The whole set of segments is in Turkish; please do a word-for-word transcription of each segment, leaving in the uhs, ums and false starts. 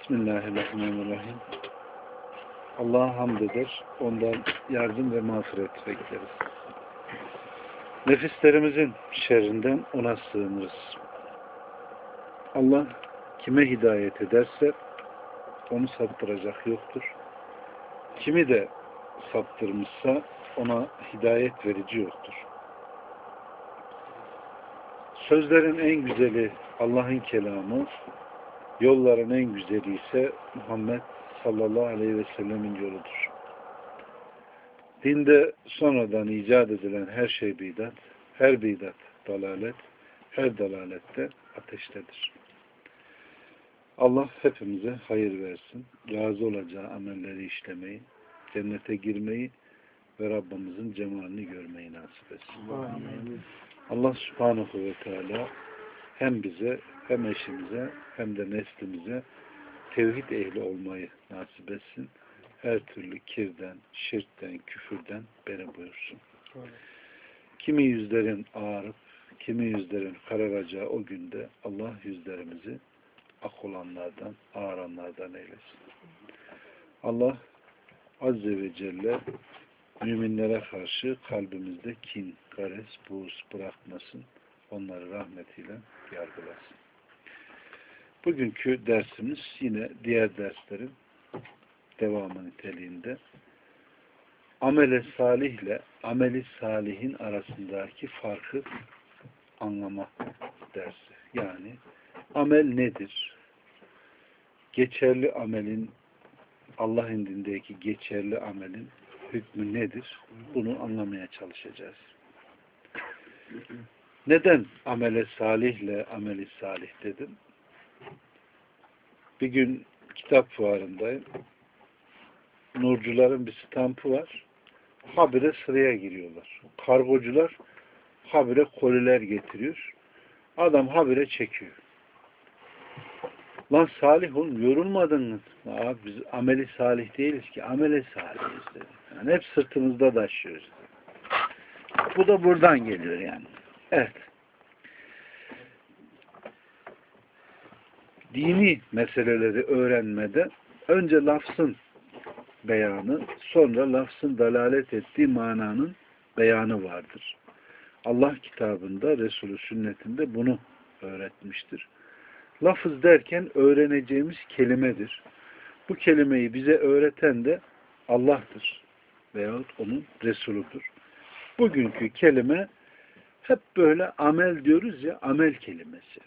Bismillahirrahmanirrahim. Allah'a hamd eder, ondan yardım ve mağfiret bekleriz. Nefislerimizin şerrinden ona sığınırız. Allah kime hidayet ederse onu saptıracak yoktur. Kimi de saptırmışsa ona hidayet verici yoktur. Sözlerin en güzeli Allah'ın kelamı, yolların en güzeli ise Muhammed sallallahu aleyhi ve sellemin yoludur. Dinde sonradan icat edilen her şey bidat, her bidat dalalet, her dalalette ateştedir. Allah hepimize hayır versin, razı olacağı amelleri işlemeyi, cennete girmeyi ve Rabbimizin cemalini görmeyi nasip etsin. Amin. Allah subhanahu ve teala hem bize, hem eşimize, hem de neslimize tevhid ehli olmayı nasip etsin. Her türlü kirden, şirkten, küfürden beni buyursun. Evet. Kimi yüzlerin ağarıp, kimi yüzlerin kararacağı o günde Allah yüzlerimizi ak olanlardan, ağaranlardan eylesin. Allah Azze ve Celle müminlere karşı kalbimizde kin, gares, buğz bırakmasın. Onları rahmetiyle yargılasın. Bugünkü dersimiz yine diğer derslerin devamı niteliğinde amele salih ile ameli salihin arasındaki farkı anlama dersi. Yani amel nedir? Geçerli amelin, Allah indindeki geçerli amelin hükmü nedir? Bunu anlamaya çalışacağız. Neden amele salih ile ameli salih dedim? Bir gün kitap fuarındayım. Nurcuların bir stampı var. Habire sıraya giriyorlar. Kargocular habire koliler getiriyor. Adam habire çekiyor. Lan salih oğlum, yorulmadın mı? Abi biz ameli salih değiliz ki. Amele salihiz dedi. Yani hep sırtımızda taşıyoruz. Bu da buradan geliyor yani. Evet. Dini meseleleri öğrenmede önce lafzın beyanı, sonra lafzın dalalet ettiği mananın beyanı vardır. Allah kitabında, Resulü sünnetinde bunu öğretmiştir. Lafız derken öğreneceğimiz kelimedir. Bu kelimeyi bize öğreten de Allah'tır veyahut onun Resuludur. Bugünkü kelime hep böyle amel diyoruz ya, amel kelimesi.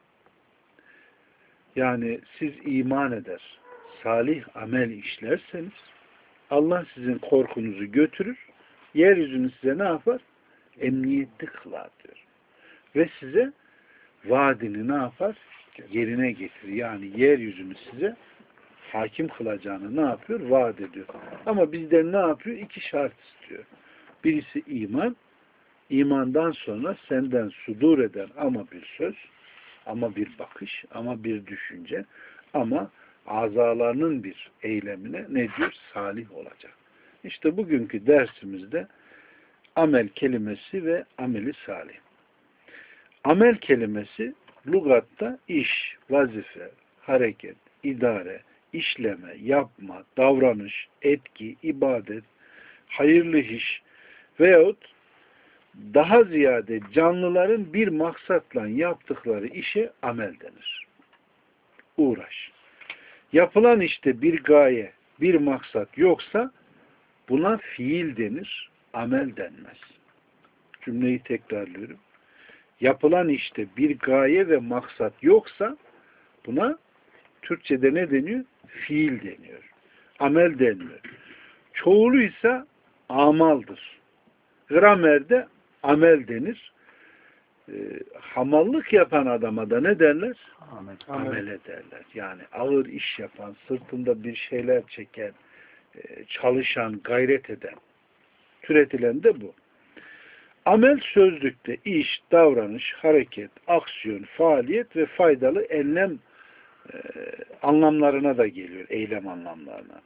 Yani siz iman eder, salih amel işlerseniz Allah sizin korkunuzu götürür, yeryüzünü size ne yapar? Emniyetli kılar diyor. Ve size vaadini ne yapar? Yerine getirir. Yani yeryüzünü size hakim kılacağını ne yapıyor? Vaat ediyor. Ama bizden ne yapıyor? İki şart istiyor. Birisi iman, imandan sonra senden sudur eden ama bir söz, ama bir bakış, ama bir düşünce, ama azalarının bir eylemine ne diyor? Salih olacak. İşte bugünkü dersimizde amel kelimesi ve ameli salih. Amel kelimesi lügatta iş, vazife, hareket, idare, işleme, yapma, davranış, etki, ibadet, hayırlı iş veyahut daha ziyade canlıların bir maksatla yaptıkları işe amel denir. Uğraş. Yapılan işte bir gaye, bir maksat yoksa buna fiil denir, amel denmez. Cümleyi tekrarlıyorum. Yapılan işte bir gaye ve maksat yoksa buna Türkçe'de ne deniyor? Fiil deniyor. Amel denmiyor. Çoğulu ise amaldır. Gramerde amel denir. E, hamallık yapan adama da ne derler? Amel. Amele derler. Yani ağır iş yapan, sırtında bir şeyler çeken, e, çalışan, gayret eden, türetilen de bu. Amel sözlükte iş, davranış, hareket, aksiyon, faaliyet ve faydalı eylem e, anlamlarına da geliyor. Eylem anlamlarına.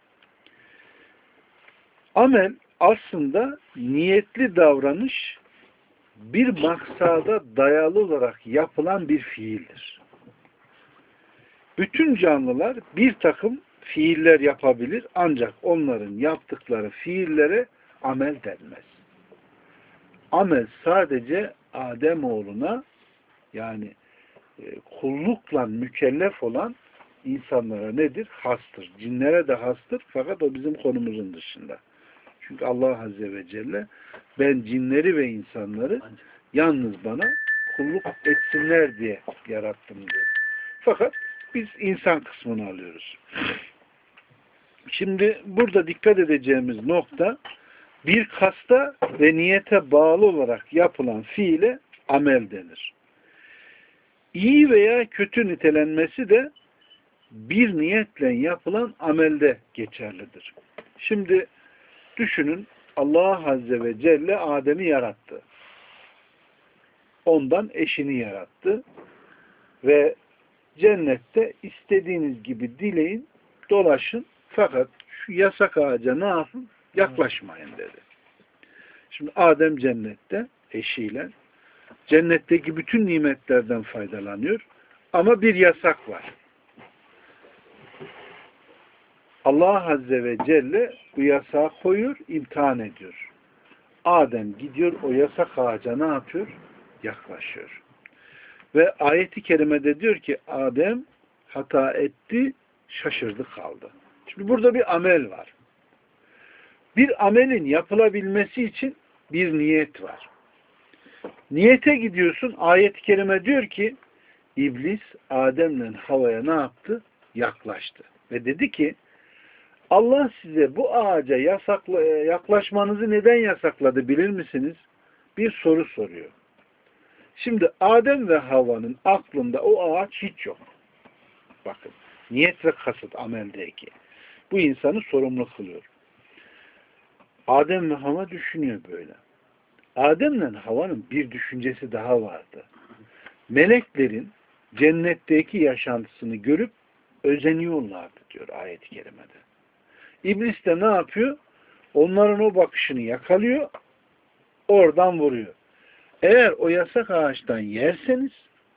Amel aslında niyetli davranış, bir maksada dayalı olarak yapılan bir fiildir. Bütün canlılar bir takım fiiller yapabilir ancak onların yaptıkları fiillere amel denmez. Amel sadece Ademoğluna yani e, kullukla mükellef olan insanlara nedir? Hastır. Cinlere de hastır fakat o bizim konumuzun dışında. Çünkü Allah Azze ve Celle ben cinleri ve insanları yalnız bana kulluk etsinler diye yarattım diyor. Fakat biz insan kısmını alıyoruz. Şimdi burada dikkat edeceğimiz nokta bir kasta ve niyete bağlı olarak yapılan fiile amel denir. İyi veya kötü nitelenmesi de bir niyetle yapılan amelde geçerlidir. Şimdi düşünün Allah Azze ve Celle Adem'i yarattı. Ondan eşini yarattı. Ve cennette istediğiniz gibi dileyin, dolaşın fakat şu yasak ağaca ne yapın? Yaklaşmayın dedi. Şimdi Adem cennette eşiyle cennetteki bütün nimetlerden faydalanıyor ama bir yasak var. Allah Azze ve Celle bu yasağı koyuyor, imtihan ediyor. Adem gidiyor o yasak ağaca ne yapıyor? Yaklaşıyor. Ve ayeti kerimede diyor ki Adem hata etti, şaşırdı kaldı. Şimdi burada bir amel var. Bir amelin yapılabilmesi için bir niyet var. Niyete gidiyorsun, ayet-i kerime diyor ki İblis Adem'le Havva'ya ne yaptı? Yaklaştı. Ve dedi ki Allah size bu ağaca yasakla, yaklaşmanızı neden yasakladı bilir misiniz? Bir soru soruyor. Şimdi Adem ve Havva'nın aklında o ağaç hiç yok. Bakın. Niyet ve kasıt ameldeki. Bu insanı sorumlu kılıyor. Adem ve Havva düşünüyor böyle. Adem'le Havva'nın bir düşüncesi daha vardı. Meleklerin cennetteki yaşantısını görüp özeniyorlardı diyor ayet-i kerimede. İblis de ne yapıyor? Onların o bakışını yakalıyor, oradan vuruyor. Eğer o yasak ağaçtan yerseniz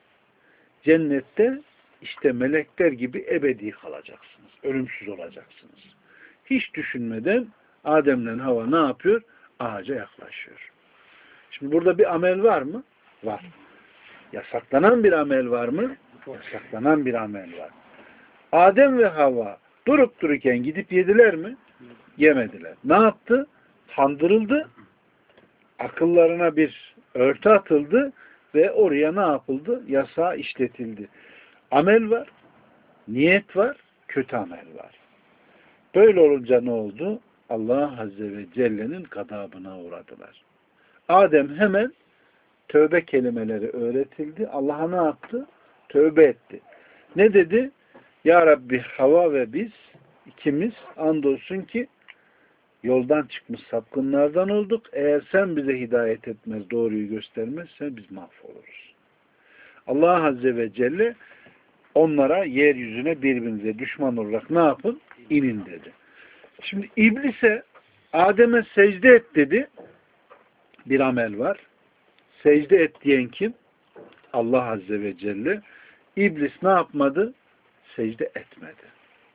cennette işte melekler gibi ebedi kalacaksınız. Ölümsüz olacaksınız. Hiç düşünmeden Adem'le Havva ne yapıyor? Ağaca yaklaşıyor. Şimdi burada bir amel var mı? Var. Yasaklanan bir amel var mı? Yasaklanan bir amel var. Adem ve Havva durup dururken gidip yediler mi? Yemediler. Ne yaptı? Kandırıldı. Akıllarına bir örtü atıldı ve oraya ne yapıldı? Yasağı işletildi. Amel var, niyet var, kötü amel var. Böyle olunca ne oldu? Allah Azze ve Celle'nin gadabına uğradılar. Adem hemen tövbe kelimeleri öğretildi. Allah'a ne yaptı? Tövbe etti. Ne dedi? Ya Rabbi Havva ve biz ikimiz andolsun ki yoldan çıkmış sapkınlardan olduk. Eğer sen bize hidayet etmez, doğruyu göstermezsen biz mahvoluruz. Allah Azze ve Celle onlara yeryüzüne birbirinize düşman olarak ne yapın? İnin dedi. Şimdi İblis'e Adem'e secde et dedi. Bir amel var. Secde et diyen kim? Allah Azze ve Celle. İblis ne yapmadı? Secde etmedi.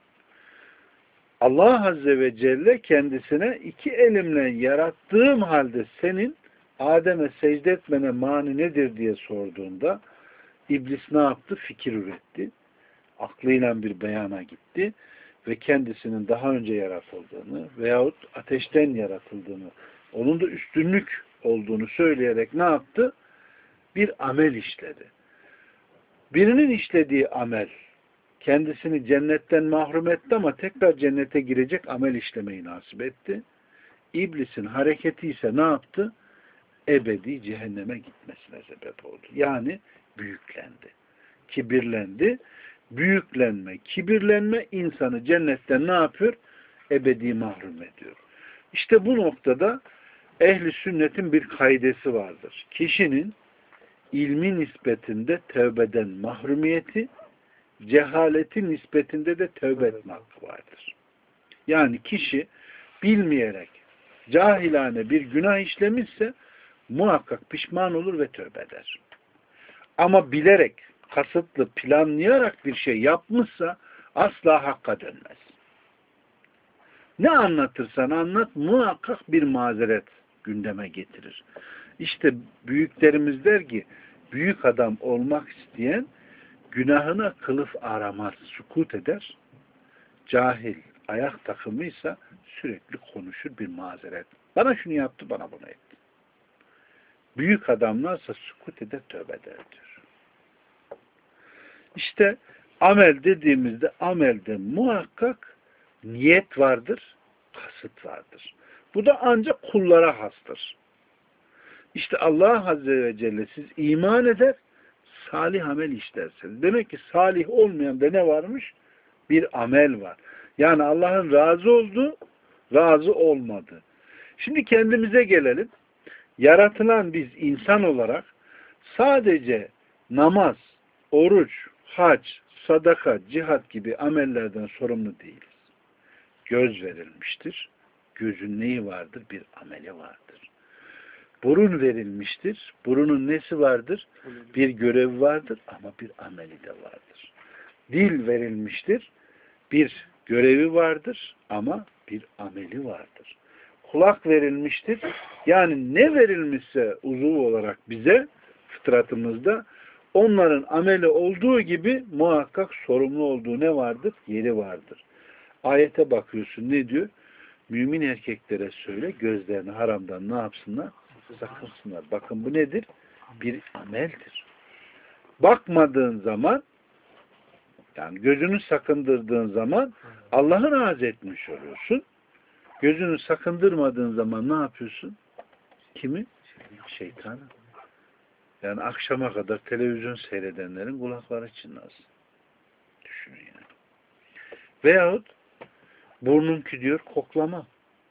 Allah Azze ve Celle kendisine iki elimle yarattığım halde senin Adem'e secde etmene mani nedir diye sorduğunda İblis ne yaptı? Fikir üretti. Aklıyla bir beyana gitti ve kendisinin daha önce yaratıldığını veyahut ateşten yaratıldığını, onun da üstünlük olduğunu söyleyerek ne yaptı? Bir amel işledi. Birinin işlediği amel kendisini cennetten mahrum etti ama tekrar cennete girecek amel işlemeyi nasip etti. İblisin hareketi ise ne yaptı? Ebedi cehenneme gitmesine sebep oldu. Yani büyüklendi. Kibirlendi. Büyüklenme, kibirlenme insanı cennetten ne yapıyor? Ebedi mahrum ediyor. İşte bu noktada ehli sünnetin bir kaidesi vardır. Kişinin ilmi nispetinde tövbeden mahrumiyeti, cehaleti nispetinde de tövbe etme hakkı vardır. Yani kişi bilmeyerek cahilane bir günah işlemişse muhakkak pişman olur ve tövbe eder. Ama bilerek kasıtlı, planlayarak bir şey yapmışsa asla hakka dönmez. Ne anlatırsan anlat muhakkak bir mazeret gündeme getirir. İşte büyüklerimiz der ki büyük adam olmak isteyen günahına kılıf aramaz, sukut eder. Cahil, ayak takımıysa sürekli konuşur bir mazeret. Bana şunu yaptı, bana bunu etti. Büyük adamlarsa sukut eder, tövbe eder diyor. İşte amel dediğimizde amelde muhakkak niyet vardır, kasıt vardır. Bu da ancak kullara hastır. İşte Allah Azze ve Celle siz iman eder, salih amel işlersiniz. Demek ki salih olmayan da ne varmış? Bir amel var. Yani Allah'ın razı olduğu, razı olmadığı. Şimdi kendimize gelelim. Yaratılan biz insan olarak sadece namaz, oruç, hac, sadaka, cihat gibi amellerden sorumlu değiliz. Göz verilmiştir. Gözün neyi vardır? Bir ameli vardır. Burun verilmiştir. Burunun nesi vardır? Bir görevi vardır ama bir ameli de vardır. Dil verilmiştir. Bir görevi vardır ama bir ameli vardır. Kulak verilmiştir. Yani ne verilmişse uzuv olarak bize fıtratımızda onların ameli olduğu gibi muhakkak sorumlu olduğu ne vardır? Yeri vardır. Ayete bakıyorsun ne diyor? Mümin erkeklere söyle gözlerini haramdan ne yapsınlar? Sakınsınlar. Bakın bu nedir? Bir ameldir. Bakmadığın zaman yani gözünü sakındırdığın zaman Allah'ı razı etmiş oluyorsun. Gözünü sakındırmadığın zaman ne yapıyorsun? Kimi? Şeytanı. Yani akşama kadar televizyon seyredenlerin kulakları çınlasın. Düşünün yani. Veyahut burnunki diyor koklama.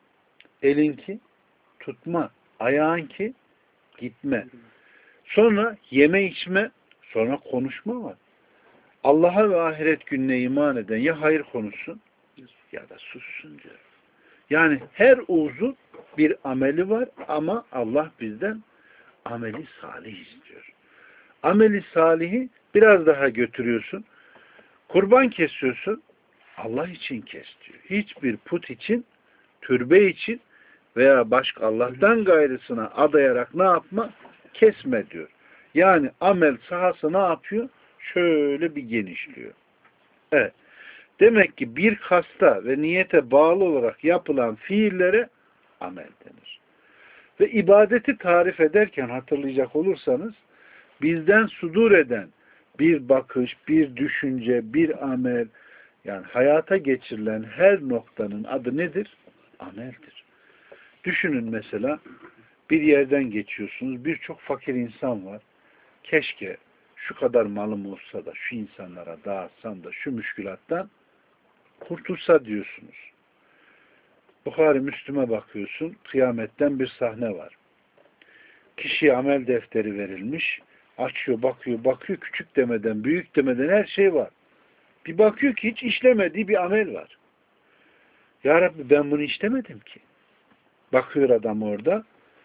Elinki tutma. Ayağınki gitme. Sonra yeme içme. Sonra konuşma var. Allah'a ve ahiret gününe iman eden ya hayır konuşsun ya da sussun diyor. Yani her uzun bir ameli var ama Allah bizden ameli salih istiyor. Ameli salihi biraz daha götürüyorsun. Kurban kesiyorsun. Allah için kes diyor. Hiçbir put için, türbe için veya başka Allah'tan gayrısına adayarak ne yapma? Kesme diyor. Yani amel sahası ne yapıyor? Şöyle bir genişliyor. Evet. Demek ki bir kasta ve niyete bağlı olarak yapılan fiillere amel denir. Ve ibadeti tarif ederken hatırlayacak olursanız bizden sudur eden bir bakış, bir düşünce, bir amel yani hayata geçirilen her noktanın adı nedir? Ameldir. Düşünün mesela bir yerden geçiyorsunuz. Birçok fakir insan var. Keşke şu kadar malım olsa da şu insanlara dağıtsam da şu müşkülattan kurtulsa diyorsunuz. Bukhari Müslüm'e bakıyorsun. Kıyametten bir sahne var. Kişiye amel defteri verilmiş. Açıyor, bakıyor, bakıyor. Küçük demeden, büyük demeden her şey var. Bir bakıyor ki hiç işlemediği bir amel var. Ya Rabbi ben bunu işlemedim ki. Bakıyor adam orada.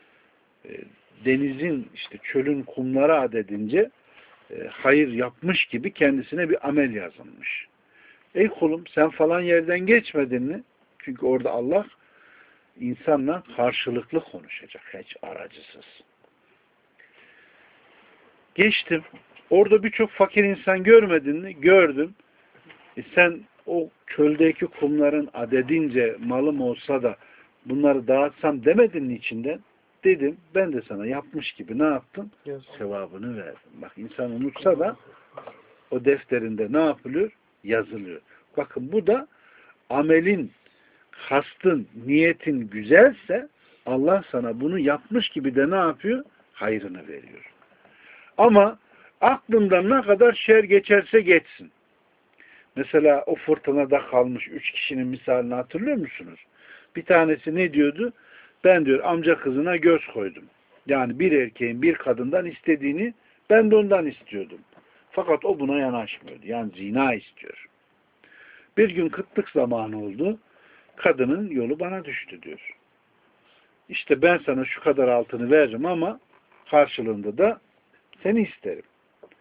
Denizin, işte çölün kumları adedince hayır yapmış gibi kendisine bir amel yazılmış. Ey kulum sen falan yerden geçmedin mi? Çünkü orada Allah insanla karşılıklı konuşacak. Hiç aracısız. Geçtim. Orada birçok fakir insan görmedin mi? Gördüm. E sen o çöldeki kumların adedince malım olsa da bunları dağıtsam demedin mi içinden? Dedim. Ben de sana yapmış gibi ne yaptım? Yes. Sevabını verdim. Bak insan unutsa da o defterinde ne yapılıyor? Yazılıyor. Bakın bu da amelin, kastın, niyetin güzelse Allah sana bunu yapmış gibi de ne yapıyor? Hayrını veriyor. Ama aklından ne kadar şer geçerse geçsin. Mesela o fırtınada kalmış üç kişinin misalini hatırlıyor musunuz? Bir tanesi ne diyordu? Ben diyor amca kızına göz koydum. Yani bir erkeğin bir kadından istediğini ben de ondan istiyordum. Fakat o buna yanaşmıyordu. Yani zina istiyor. Bir gün kıtlık zamanı oldu. Kadının yolu bana düştü diyor. İşte ben sana şu kadar altını veririm ama karşılığında da seni isterim.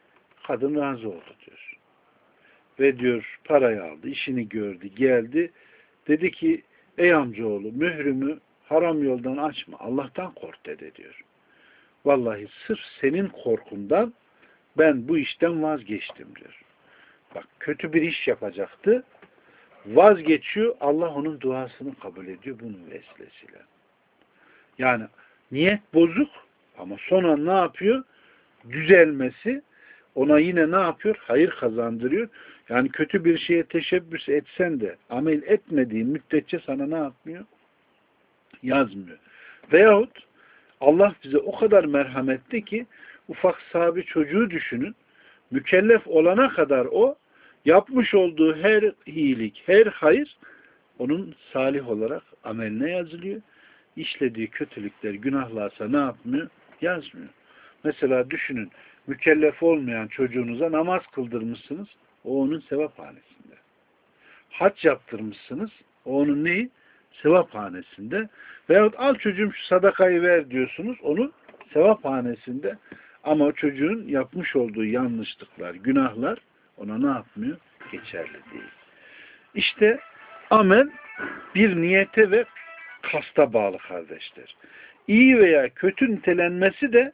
Kadın razı oldu diyor. Ve diyor parayı aldı, işini gördü, geldi. Dedi ki ey amcaoğlu mührümü haram yoldan açma. Allah'tan kork dedi diyor. Vallahi sırf senin korkundan ben bu işten vazgeçtim diyor. Bak kötü bir iş yapacaktı. Vazgeçiyor. Allah onun duasını kabul ediyor bunun vesilesiyle. Yani niyet bozuk ama sonra ne yapıyor? Düzelmesi ona yine ne yapıyor? Hayır kazandırıyor. Yani kötü bir şeye teşebbüs etsen de amel etmediğin müddetçe sana ne yapmıyor? Yazmıyor. Veyahut Allah bize o kadar merhametli ki ufak sahibi çocuğu düşünün. Mükellef olana kadar o yapmış olduğu her iyilik, her hayır onun salih olarak ameline yazılıyor. İşlediği kötülükler, günahlarsa ne yapmıyor? Yazmıyor. Mesela düşünün, mükellef olmayan çocuğunuza namaz kıldırmışsınız, o onun sevaphanesinde. Hac yaptırmışsınız, o onun neyi? Sevaphanesinde. Veyahut al çocuğum şu sadakayı ver diyorsunuz, onun sevaphanesinde. Ama o çocuğun yapmış olduğu yanlışlıklar, günahlar ona ne yapmıyor? Geçerli değil. İşte amel bir niyete ve kasta bağlı kardeşler. İyi veya kötü nitelenmesi de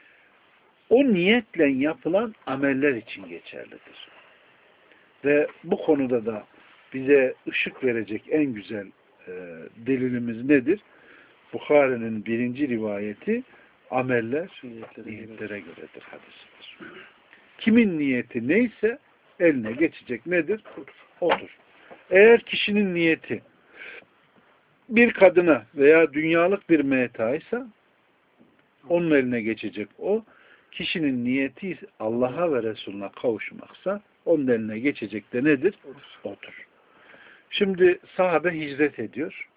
o niyetle yapılan ameller için geçerlidir. Ve bu konuda da bize ışık verecek en güzel e, delilimiz nedir? Bukhari'nin birinci rivayeti ameller niyetlere göredir hadisidir. Kimin niyeti neyse eline geçecek nedir? Odur. Eğer kişinin niyeti bir kadına veya dünyalık bir metaysa onun eline geçecek o. Kişinin niyeti Allah'a ve Resulüne kavuşmaksa onun eline geçecek de nedir? Odur. Şimdi sahabe hicret ediyor.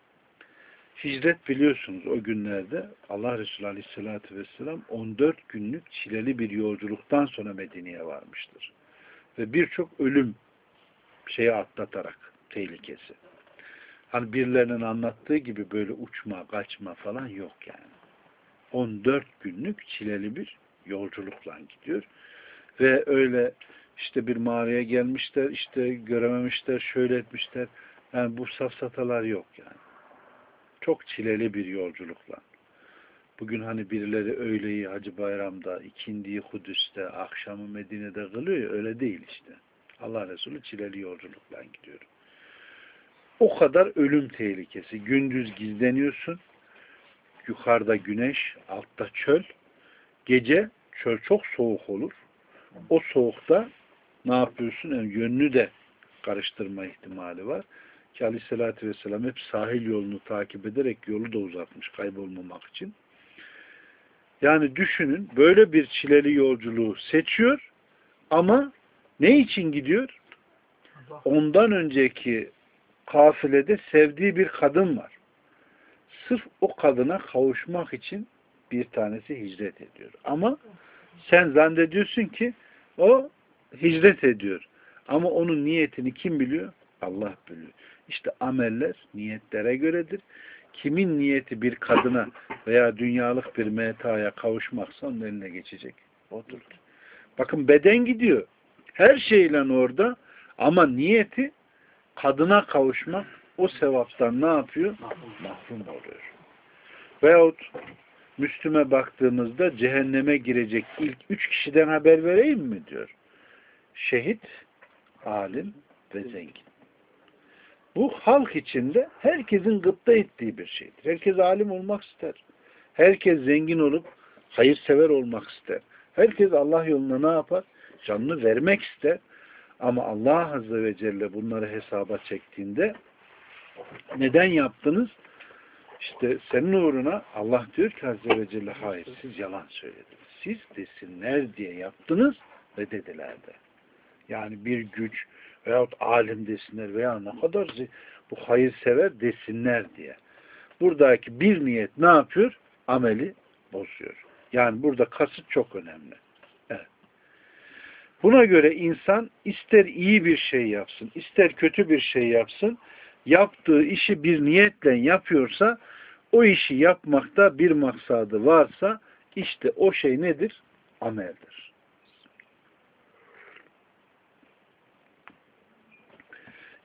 Hicret biliyorsunuz o günlerde Allah Resulü Aleyhisselatü Vesselam on dört günlük çileli bir yolculuktan sonra Medine'ye varmıştır. Ve birçok ölüm şeyi atlatarak tehlikesi. Hani birilerinin anlattığı gibi böyle uçma, kaçma falan yok yani. on dört günlük çileli bir yolculukla gidiyor. Ve öyle işte bir mağaraya gelmişler, işte görememişler, şöyle etmişler. Yani bu safsatalar yok yani. Çok çileli bir yolculukla. Bugün hani birileri öğleyi Hacı Bayram'da, ikindiyi Kudüs'te, akşamı Medine'de kılıyor ya, öyle değil işte. Allah Resulü çileli yolculukla gidiyor. O kadar ölüm tehlikesi. Gündüz gizleniyorsun, yukarıda güneş, altta çöl. Gece çöl çok soğuk olur. O soğukta ne yapıyorsun? Yani yönünü de karıştırma ihtimali var. Ki Aleyhisselatü Vesselam hep sahil yolunu takip ederek yolu da uzatmış kaybolmamak için. Yani düşünün böyle bir çileli yolculuğu seçiyor ama ne için gidiyor? Ondan önceki kafilede sevdiği bir kadın var. Sırf o kadına kavuşmak için bir tanesi hicret ediyor. Ama sen zannediyorsun ki o hicret ediyor. Ama onun niyetini kim biliyor? Allah biliyor. İşte ameller niyetlere göredir. Kimin niyeti bir kadına veya dünyalık bir metaya kavuşmaksa onun eline geçecek. Odur. Bakın beden gidiyor. Her şeyle orada ama niyeti kadına kavuşmak o sevaptan ne yapıyor? Mahrum oluyor. Veyahut Müslüme baktığımızda cehenneme girecek ilk üç kişiden haber vereyim mi diyor. Şehit, alim ve zengin. Bu halk içinde herkesin gıpta ettiği bir şeydir. Herkes alim olmak ister. Herkes zengin olup hayırsever olmak ister. Herkes Allah yoluna ne yapar? Canını vermek ister. Ama Allah Azze ve Celle bunları hesaba çektiğinde neden yaptınız? İşte senin uğruna Allah diyor ki Azze ve Celle hayır siz yalan söylediniz. Siz desinler diye yaptınız ve dediler de. Yani bir güç veyahut alim desinler veya ne kadar bu hayırsever desinler diye. Buradaki bir niyet ne yapıyor? Ameli bozuyor. Yani burada kasıt çok önemli. Evet. Buna göre insan ister iyi bir şey yapsın, ister kötü bir şey yapsın, yaptığı işi bir niyetle yapıyorsa, o işi yapmakta bir maksadı varsa, işte o şey nedir? Ameldir.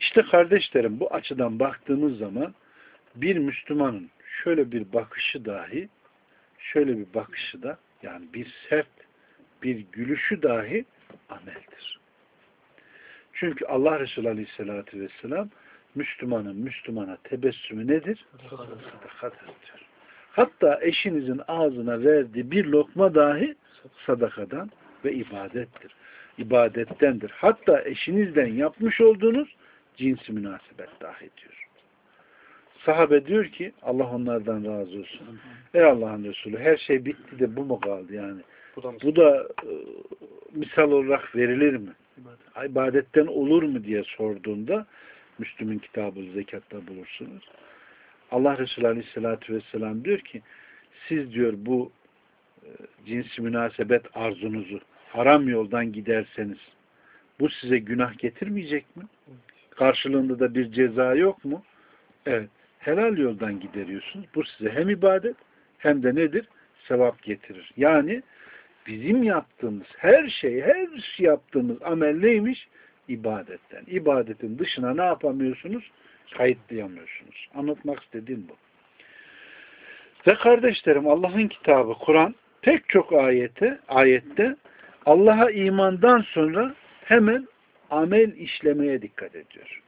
İşte kardeşlerim, bu açıdan baktığımız zaman bir Müslümanın şöyle bir bakışı dahi, şöyle bir bakışı da, yani bir sert bir gülüşü dahi ameldir. Çünkü Allah Resulü Aleyhisselatü Vesselam Müslümanın Müslümana tebessümü nedir? Sadakadır diyor. Hatta eşinizin ağzına verdiği bir lokma dahi sadakadan ve ibadettir. İbadettendir. Hatta eşinizden yapmış olduğunuz cinsi münasebet dahi diyor. Sahabe diyor ki, Allah onlardan razı olsun. Ey Allah'ın Resulü, her şey bitti de bu mu kaldı yani? Bu da, bu da e, misal olarak verilir mi? İbadet. İbadetten olur mu diye sorduğunda, Müslüm'ün kitabı zekatta bulursunuz. Allah Resulü Aleyhisselatü Vesselam diyor ki, siz diyor bu e, cinsi münasebet arzunuzu haram yoldan giderseniz bu size günah getirmeyecek mi? Karşılığında da bir ceza yok mu? Evet. Helal yoldan gideriyorsunuz. Bu size hem ibadet hem de nedir? Sevap getirir. Yani bizim yaptığımız her şey, her şey yaptığımız amel neymiş? İbadetten. İbadetin dışına ne yapamıyorsunuz? Kayıtlayamıyorsunuz. Anlatmak istediğim bu. Ve kardeşlerim, Allah'ın kitabı Kur'an pek çok ayete, ayette Allah'a imandan sonra hemen amel işlemeye dikkat ediyor.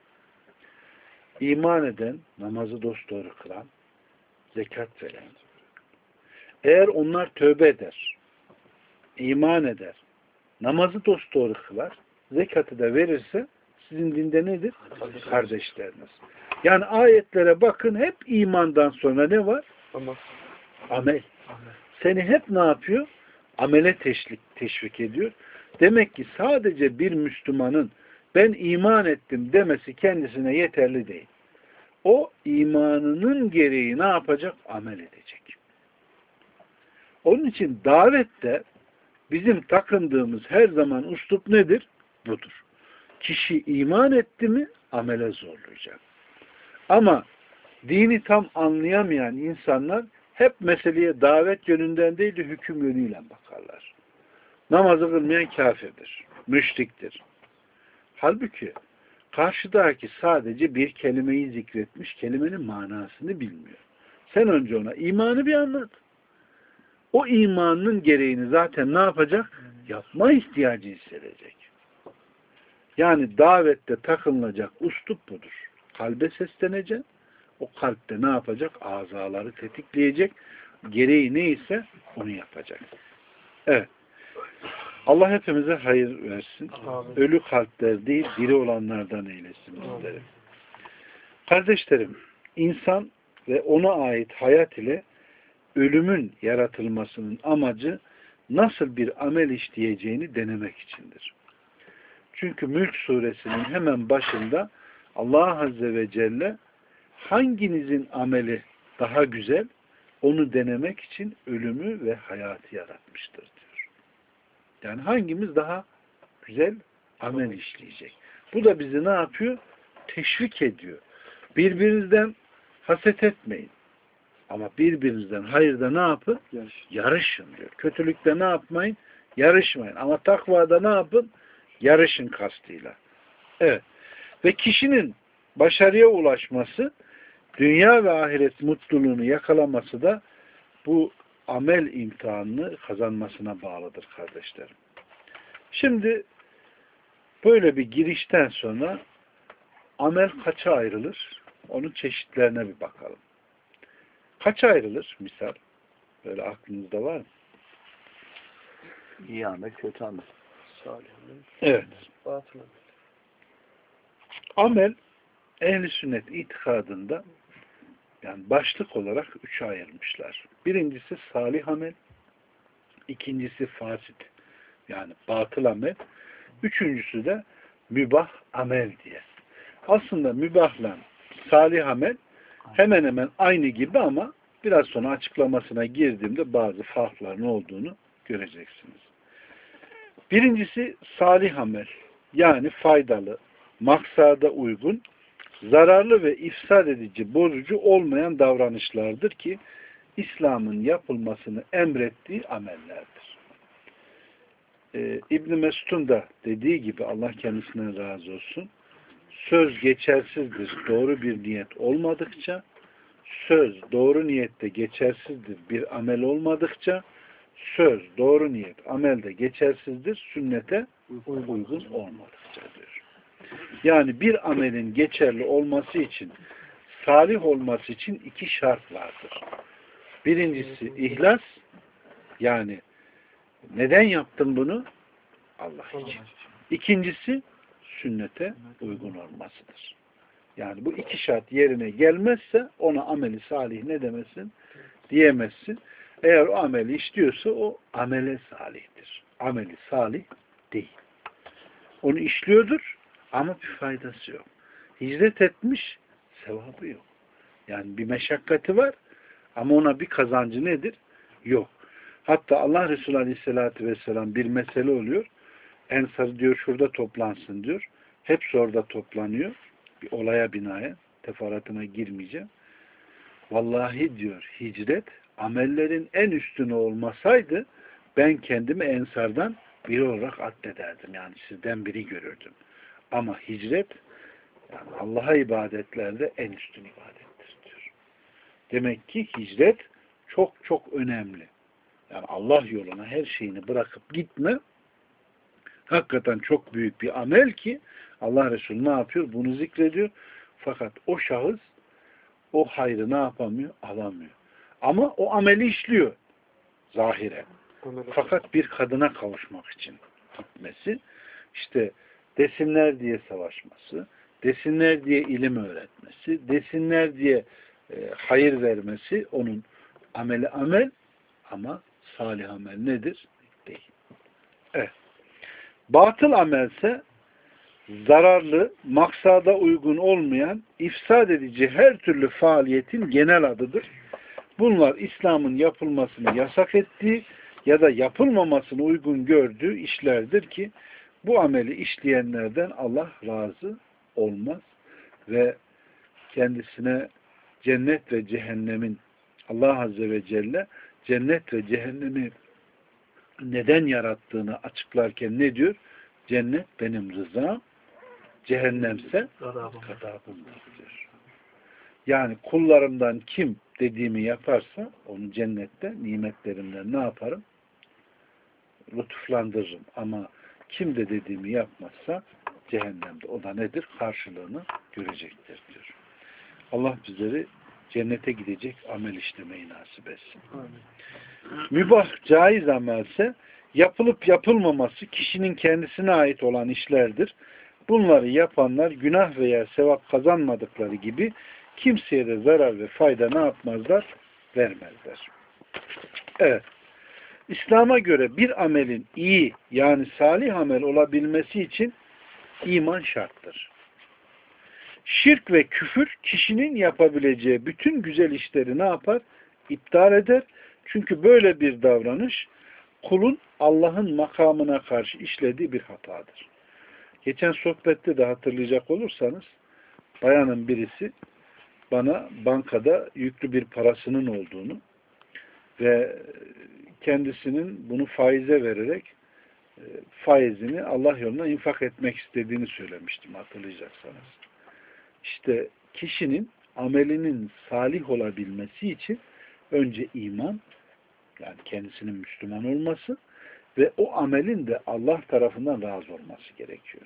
İman eden, namazı dosdoğru kılan, zekat veren. Eğer onlar tövbe eder, iman eder, namazı dosdoğru kılar, zekatı da verirse sizin dinde nedir? Kardeşleriniz. Yani ayetlere bakın, hep imandan sonra ne var? Amel. Seni hep ne yapıyor? Amele teşvik, teşvik ediyor. Demek ki sadece bir Müslümanın ben iman ettim demesi kendisine yeterli değil. O imanının gereği ne yapacak? Amel edecek. Onun için davette bizim takındığımız her zaman üslup nedir? Budur. Kişi iman etti mi amele zorlayacak. Ama dini tam anlayamayan insanlar hep meseleye davet yönünden değil de hüküm yönüyle bakarlar. Namazı kılmayan kafirdir, müşriktir. Halbuki karşıdaki sadece bir kelimeyi zikretmiş, kelimenin manasını bilmiyor. Sen önce ona imanı bir anlat. O imanın gereğini zaten ne yapacak? Yapma ihtiyacı hissedecek. Yani davette takılacak üslup budur. Kalbe seslenecek. O kalpte ne yapacak? Azaları tetikleyecek. Gereği neyse onu yapacak. Evet. Allah hepimize hayır versin. Amin. Ölü kalpler değil, diri olanlardan eylesin bizleri. Kardeşlerim, insan ve ona ait hayat ile ölümün yaratılmasının amacı nasıl bir amel işleyeceğini denemek içindir. Çünkü Mülk suresinin hemen başında Allah Azze ve Celle hanginizin ameli daha güzel onu denemek için ölümü ve hayatı yaratmıştır diyor. Yani hangimiz daha güzel amel işleyecek. Bu da bizi ne yapıyor? Teşvik ediyor. Birbirinizden haset etmeyin. Ama birbirinizden hayırda ne yapın? Yarışın. Yarışın diyor. Kötülükte ne yapmayın? Yarışmayın. Ama takvada ne yapın? Yarışın kastıyla. Evet. Ve kişinin başarıya ulaşması, dünya ve ahiret mutluluğunu yakalaması da bu amel imtihanını kazanmasına bağlıdır kardeşlerim. Şimdi böyle bir girişten sonra amel kaça ayrılır? Onun çeşitlerine bir bakalım. Kaça ayrılır? Misal. Böyle aklınızda var mı? İyi amel, kötü amel. Salih amel. Evet. Batıl amel. Amel ehl-i sünnet itikadında yani başlık olarak üçe ayırmışlar. Birincisi salih amel, ikincisi fasit yani batıl amel, üçüncüsü de mübah amel diye. Aslında mübahla salih amel hemen hemen aynı gibi ama biraz sonra açıklamasına girdiğimde bazı farkların olduğunu göreceksiniz. Birincisi salih amel yani faydalı, maksada uygun, zararlı ve ifsad edici, bozucu olmayan davranışlardır ki İslam'ın yapılmasını emrettiği amellerdir. Ee, İbn-i Mesud'un da dediği gibi Allah kendisinden razı olsun, söz geçersizdir doğru bir niyet olmadıkça, söz doğru niyette geçersizdir bir amel olmadıkça, söz doğru niyet amelde geçersizdir sünnete uygun olmadıkça diyor. Yani bir amelin geçerli olması için, salih olması için iki şart vardır. Birincisi ihlas, yani neden yaptın bunu? Allah için. İkincisi sünnete uygun olmasıdır. Yani bu iki şart yerine gelmezse ona ameli salih ne demesin? Diyemezsin. Eğer o ameli işliyorsa o amele salihtir. Ameli salih değil. Onu işliyordur ama bir faydası yok. Hicret etmiş, sevabı yok. Yani bir meşakkati var ama ona bir kazancı nedir? Yok. Hatta Allah Resulü Aleyhisselatü Vesselam bir mesele oluyor. Ensar diyor şurada toplansın diyor. Hepsi orada toplanıyor. Bir olaya binaen. Teferruatına girmeyeceğim. Vallahi diyor hicret amellerin en üstüne olmasaydı ben kendimi ensardan biri olarak addederdim. Yani sizden biri görürdüm. Ama hicret yani Allah'a ibadetlerde en üstün ibadettir diyor. Demek ki hicret çok çok önemli. Yani Allah yoluna her şeyini bırakıp gitme hakikaten çok büyük bir amel ki Allah Resulü ne yapıyor? Bunu zikrediyor. Fakat o şahıs o hayrı ne yapamıyor? Alamıyor. Ama o ameli işliyor. Zahiren. Fakat bir kadına kavuşmak için gitmesi, işte desinler diye savaşması, desinler diye ilim öğretmesi, desinler diye e, hayır vermesi onun ameli amel ama salih amel nedir? Değil. Evet. Batıl amelse zararlı, maksada uygun olmayan, ifsad edici her türlü faaliyetin genel adıdır. Bunlar İslam'ın yapılmasını yasak ettiği ya da yapılmamasını uygun gördüğü işlerdir ki bu ameli işleyenlerden Allah razı olmaz ve kendisine cennet ve cehennemin Allah Azze ve Celle cennet ve cehennemi neden yarattığını açıklarken ne diyor? Cennet benim rızam, cehennemse gadabımdır diyor. Yani kullarımdan kim dediğimi yaparsa onu cennette nimetlerimden ne yaparım? Lütuflandırırım. Ama kim de dediğimi yapmazsa cehennemde o da nedir? Karşılığını görecektir diyor. Allah bizleri cennete gidecek amel işlemeyi nasip etsin. Amin. Mübah, caiz amelse yapılıp yapılmaması kişinin kendisine ait olan işlerdir. Bunları yapanlar günah veya sevap kazanmadıkları gibi kimseye de zarar ve fayda ne yapmazlar? Vermezler. Evet. İslam'a göre bir amelin iyi yani salih amel olabilmesi için iman şarttır. Şirk ve küfür kişinin yapabileceği bütün güzel işleri ne yapar? İptal eder. Çünkü böyle bir davranış kulun Allah'ın makamına karşı işlediği bir hatadır. Geçen sohbette de hatırlayacak olursanız bayanın birisi bana bankada yüklü bir parasının olduğunu ve kendisinin bunu faize vererek faizini Allah yoluna infak etmek istediğini söylemiştim hatırlayacaksanız. İşte kişinin amelinin salih olabilmesi için önce iman, yani kendisinin Müslüman olması ve o amelin de Allah tarafından razı olması gerekiyor.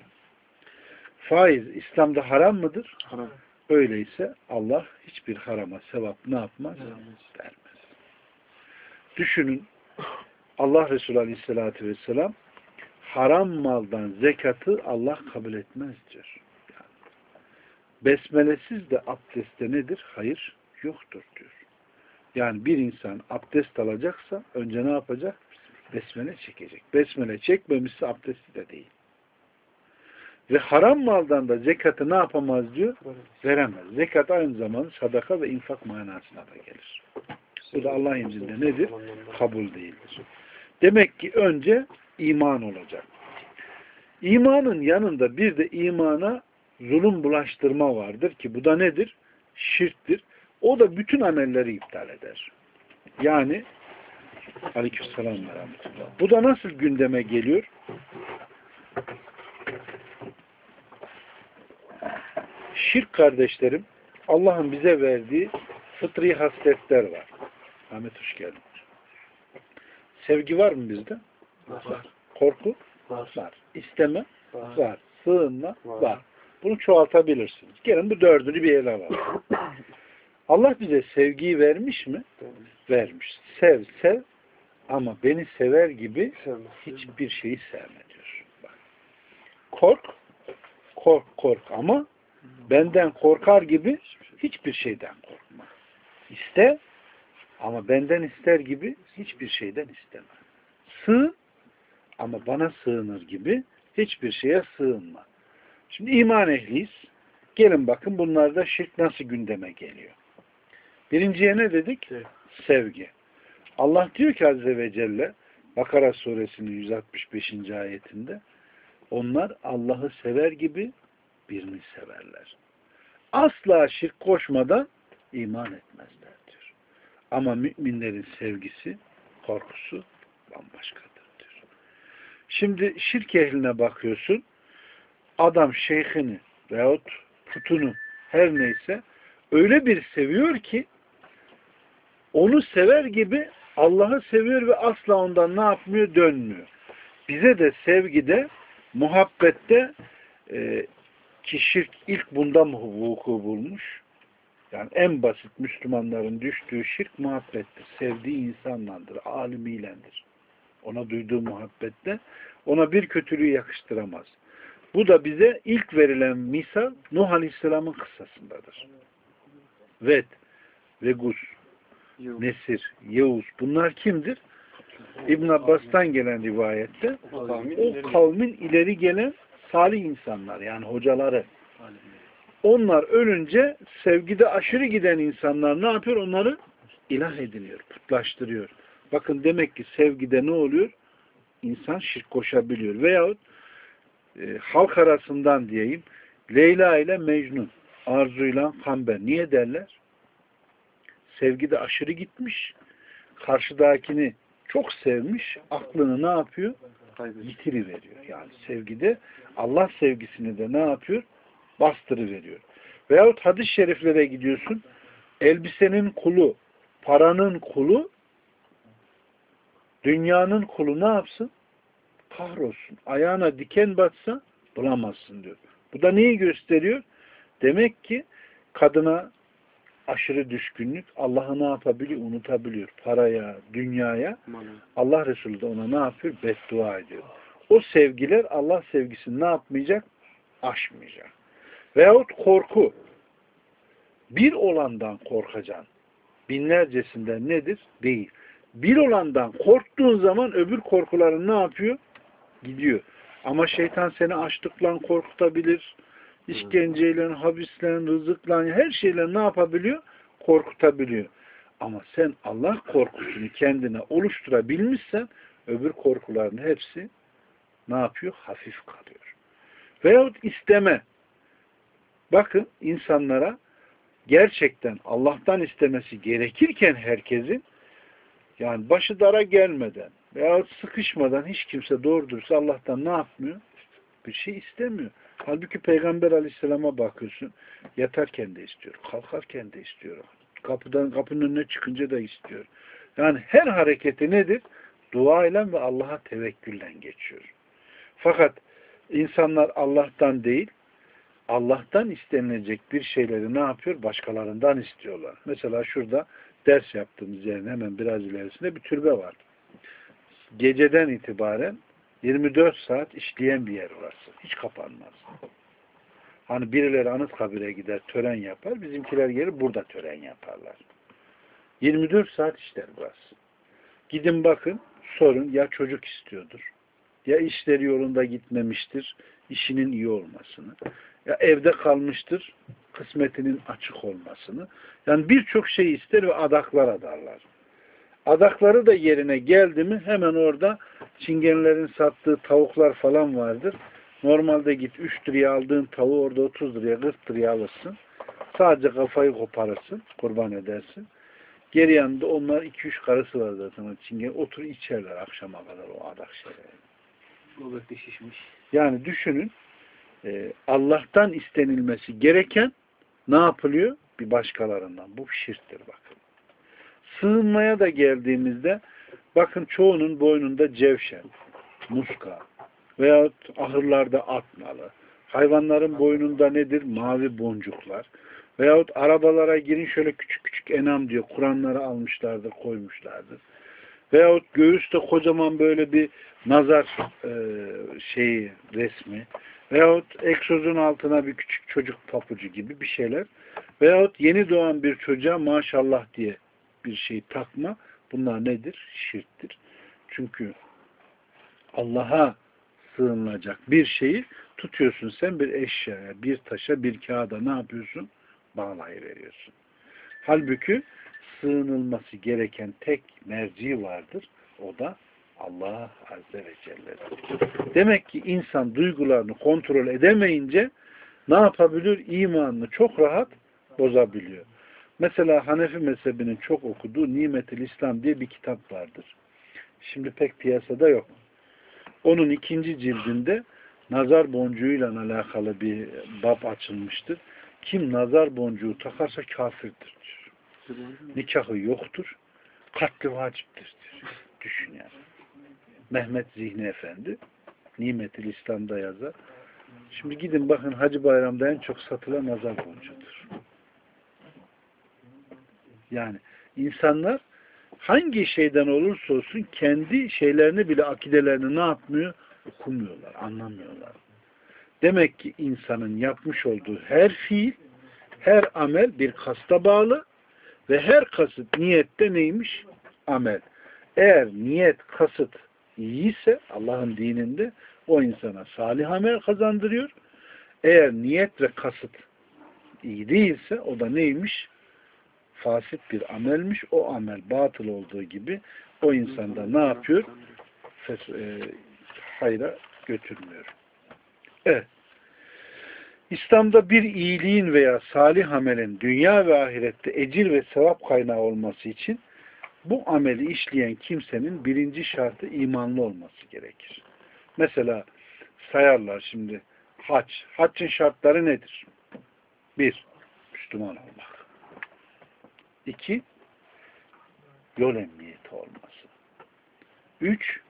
Faiz İslam'da haram mıdır? Haram. Öyleyse Allah hiçbir harama sevap ne yapmaz? Vermez. Düşünün Allah Resulü Aleyhisselatü Vesselam haram maldan zekatı Allah kabul etmez diyor. Yani, besmelesiz de abdestte nedir? Hayır yoktur diyor. Yani bir insan abdest alacaksa önce ne yapacak? Besmele çekecek. Besmele çekmemişse abdesti de değil. Ve haram maldan da zekatı ne yapamaz diyor? Veremez. Zekat aynı zamanda sadaka ve infak manasına da gelir. Bu da Allah'ın izniyle nedir? Kabul değildir. Demek ki önce iman olacak. İmanın yanında bir de imana zulüm bulaştırma vardır ki bu da nedir? Şirktir. O da bütün amelleri iptal eder. Yani aleykümselam ve rahmetullah. Bu da nasıl gündeme geliyor? Şirk kardeşlerim, Allah'ın bize verdiği fıtri hasletler var. Ahmet hoş geldin. Sevgi var mı bizde? Var. Korku? Var. Var. İsteme? Var. Var. Sığınma? Var. Var. Bunu çoğaltabilirsiniz. Gelin bu dördünü bir ele alalım. Allah bize sevgiyi vermiş mi? Vermiş. Sev, sev ama beni sever gibi Sevme. hiçbir şeyi sevme diyor. Bak. Kork, kork, kork ama benden korkar gibi hiçbir şeyden korkma. İste ama benden ister gibi hiçbir şeyden isteme. Sığın ama bana sığınır gibi hiçbir şeye sığınma. Şimdi iman ehliyiz. Gelin bakın bunlarda şirk nasıl gündeme geliyor. Birinciye ne dedik? Evet. Sevgi. Allah diyor ki Azze ve Celle Bakara suresinin yüz altmış beşinci ayetinde onlar Allah'ı sever gibi birini severler. Asla şirk koşmadan iman etmezler diyor. Ama müminlerin sevgisi, korkusu bambaşkadır diyor. Şimdi şirk ehline bakıyorsun, adam şeyhini veyahut putunu her neyse öyle bir seviyor ki onu sever gibi Allah'ı seviyor ve asla ondan ne yapmıyor? Dönmüyor. Bize de sevgide, muhabbette e, ki şirk ilk bunda mı vuku bulmuş? Yani en basit Müslümanların düştüğü şirk muhabbettir. Sevdiği insanlandır, alimiylendir. Ona duyduğu muhabbette ona bir kötülüğü yakıştıramaz. Bu da bize ilk verilen misal Nuh Aleyhisselam'ın kıssasındadır. Ved, Vegus, Nesir, Yevuz bunlar kimdir? İbn Abbas'tan gelen rivayette o kavmin ileri gelen salih insanlar yani hocaları. Onlar ölünce sevgide aşırı giden insanlar ne yapıyor? Onları ilah ediniyor, putlaştırıyor. Bakın demek ki sevgide ne oluyor? İnsan şirk koşabiliyor. Veyahut e, halk arasından diyeyim Leyla ile Mecnun, Arzu ile Kamber. Niye derler? Sevgide aşırı gitmiş, karşıdakini çok sevmiş, aklını ne yapıyor? Yitiriveriyor. Yani sevgide Allah sevgisini de ne yapıyor? Bastırıveriyor. Veyahut hadis-i şeriflere gidiyorsun, elbisenin kulu, paranın kulu, dünyanın kulu ne yapsın? Kahrolsun. Ayağına diken batsa bulamazsın diyor. Bu da neyi gösteriyor? Demek ki kadına aşırı düşkünlük Allah'ı ne yapabiliyor? Unutabiliyor. Paraya, dünyaya. Allah Resulü de ona ne yapıyor? Beddua ediyor. O sevgiler Allah sevgisini ne yapmayacak? Aşmayacak. Veyahut korku. Bir olandan korkacaksın. Binlercesinden nedir? Değil. Bir olandan korktuğun zaman öbür korkuların ne yapıyor? Gidiyor. Ama şeytan seni açlıkla korkutabilir. İşkenceyle, habisle, rızıkla, her şeyle ne yapabiliyor? Korkutabiliyor. Ama sen Allah korkusunu kendine oluşturabilmişsen öbür korkuların hepsi ne yapıyor? Hafif kalıyor. Veyahut isteme. Bakın insanlara gerçekten Allah'tan istemesi gerekirken herkesin yani başı dara gelmeden veyahut sıkışmadan hiç kimse doğru dürüst Allah'tan ne yapmıyor? Bir şey istemiyor. Halbuki Peygamber Aleyhisselam'a bakıyorsun. Yatarken de istiyor. Kalkarken de istiyor. Kapıdan kapının önüne çıkınca da istiyor. Yani her hareketi nedir? Dua ile ve Allah'a tevekkülle geçiyor. Fakat insanlar Allah'tan değil, Allah'tan istenilecek bir şeyleri ne yapıyor? Başkalarından istiyorlar. Mesela şurada ders yaptığımız yerin hemen biraz ilerisinde bir türbe var. Geceden itibaren yirmi dört saat işleyen bir yer orası. Hiç kapanmaz. Hani birileri Anıtkabir'e gider, tören yapar. Bizimkiler gelir burada tören yaparlar. yirmi dört saat işler burası. Gidin bakın, sorun ya çocuk istiyordur, ya işleri yolunda gitmemiştir, işinin iyi olmasını, ya evde kalmıştır, kısmetinin açık olmasını. Yani birçok şey ister ve adaklar adarlar. Adakları da yerine geldi mi hemen orada çingenlerin sattığı tavuklar falan vardır. Normalde git üç liraya aldığın tavuğu orada otuz liraya kırk liraya alırsın. Sadece kafayı koparırsın, kurban edersin. Geri yanında onlar iki üç karısı var zaten. Çingen otur içerler akşama kadar o adak şeyleri. Göbekte şişmiş. Yani düşünün e, Allah'tan istenilmesi gereken ne yapılıyor? Bir başkalarından. Bu şirktir bakın. Sığınmaya da geldiğimizde bakın çoğunun boynunda cevşen, muska veyahut ahırlarda at nalı. Hayvanların boynunda nedir? Mavi boncuklar. Veyahut arabalara girin şöyle küçük küçük enam diyor. Kur'anları almışlardır, koymuşlardır. Veyahut göğüste kocaman böyle bir nazar e, şeyi, resmi. Veyahut egzozun altına bir küçük çocuk papucu gibi bir şeyler. Veyahut yeni doğan bir çocuğa maşallah diye bir şey takma. Bunlar nedir? Şirktir. Çünkü Allah'a sığınılacak bir şeyi tutuyorsun sen bir eşyaya, bir taşa, bir kağıda ne yapıyorsun? Bağlayıveriyorsun. Halbuki sığınılması gereken tek merci vardır. O da Allah Azze ve Celle'dir. Demek ki insan duygularını kontrol edemeyince ne yapabilir? İmanını çok rahat bozabiliyor. Mesela Hanefi mezhebinin çok okuduğu Nimetül İslam diye bir kitap vardır. Şimdi pek piyasada yok. Onun ikinci cildinde nazar boncuğuyla alakalı bir bab açılmıştır. Kim nazar boncuğu takarsa kafirdir diyor. Nikahı yoktur. Katli vaciptir diyor. Düşün yani. Mehmet Zihni Efendi Nimetül İslam'da yazar. Şimdi gidin bakın Hacı Bayram'da en çok satılan nazar boncuğudur. Yani insanlar hangi şeyden olursa olsun kendi şeylerini bile akidelerini ne yapmıyor? Okumuyorlar, anlamıyorlar. Demek ki insanın yapmış olduğu her fiil, her amel bir kasta bağlı ve her kasıt niyette neymiş? Amel. Eğer niyet, kasıt iyiyse Allah'ın dininde o insana salih amel kazandırıyor. Eğer niyet ve kasıt iyi değilse o da neymiş? Fasit bir amelmiş. O amel batıl olduğu gibi o insanda ne yapıyor? Fes e, hayra götürmüyor. Evet. İslam'da bir iyiliğin veya salih amelin dünya ve ahirette ecir ve sevap kaynağı olması için bu ameli işleyen kimsenin birinci şartı imanlı olması gerekir. Mesela sayarlar şimdi hac. Haccın şartları nedir? Bir, Müslüman olmak. İki, yol emniyeti olması. Üç,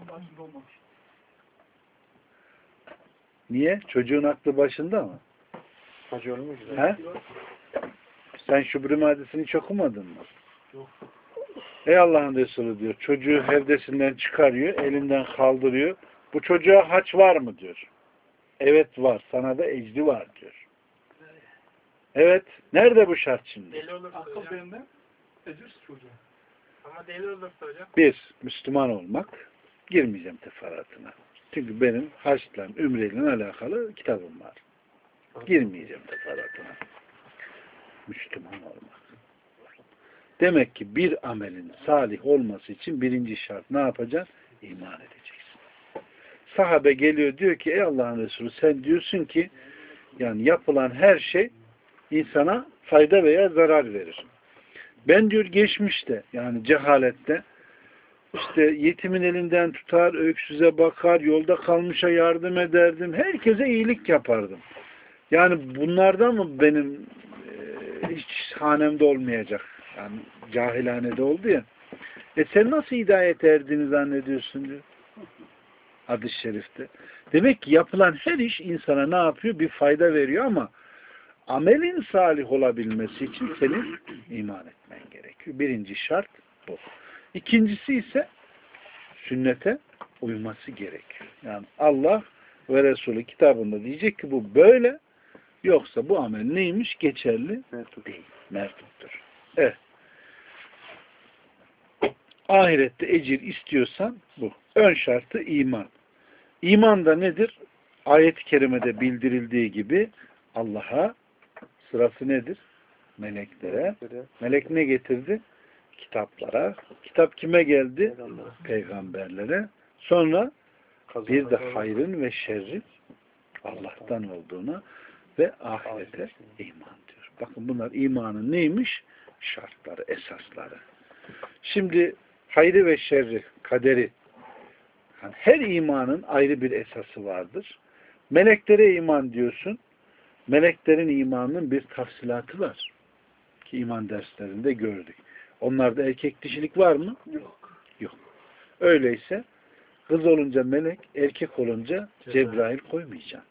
niye? Çocuğun aklı başında mı? Hacı olmuş. He? Sen Şübrü hadisini hiç okumadın mı? Yok. Ey Allah'ın Resulü diyor. Çocuğu hevdesinden çıkarıyor, elinden kaldırıyor. Bu çocuğa haç var mı diyor. Evet var. Sana da ecri var diyor. Evet. Nerede bu şart şimdi? Deli olursa akıl benden, ecir çocuğa. Ama deli olursa hocam. Bir, Müslüman olmak. Girmeyeceğim teferruatına. Çünkü benim haçla, ümreyle alakalı kitabım var. Girmeyeceğim teferruatına. Müslüman olmak. Demek ki bir amelin salih olması için birinci şart ne yapacaksın? İman edeceksin. Sahabe geliyor diyor ki ey Allah'ın Resulü sen diyorsun ki yani yapılan her şey insana fayda veya zarar verir. Ben diyor geçmişte yani cehalette işte yetimin elinden tutar, öksüze bakar, yolda kalmışa yardım ederdim. Herkese iyilik yapardım. Yani bunlardan mı benim e, hiç hanemde olmayacak? Yani cahilhanede oldu ya. E sen nasıl hidayet erdiğini zannediyorsun diyor. Hadis-i şerifte. Demek ki yapılan her iş insana ne yapıyor? Bir fayda veriyor ama amelin salih olabilmesi için senin iman etmen gerekiyor. Birinci şart bu. İkincisi ise sünnete uyması gerekiyor. Yani Allah ve Resulü kitabında diyecek ki bu böyle, yoksa bu amel neymiş? Geçerli Mertut. değil. Mertuttur. Evet. Ahirette ecir istiyorsan bu. Ön şartı iman. İman da nedir? Ayet-i kerimede bildirildiği gibi Allah'a, sırası nedir? Meleklere. Melek ne getirdi? Kitaplara. Kitap kime geldi? Peygamberlere. Sonra bir de hayrın ve şerrin Allah'tan olduğuna ve ahirete iman diyor. Bakın bunlar imanın neymiş? Şartları, esasları. Şimdi hayrı ve şerri, kaderi, yani her imanın ayrı bir esası vardır. Meleklere iman diyorsun. Meleklerin imanının bir tafsilatı var. Ki iman derslerinde gördük. Onlarda erkek dişilik var mı? Yok. Yok. Öyleyse kız olunca melek, erkek olunca Cebrail koymayacaksın.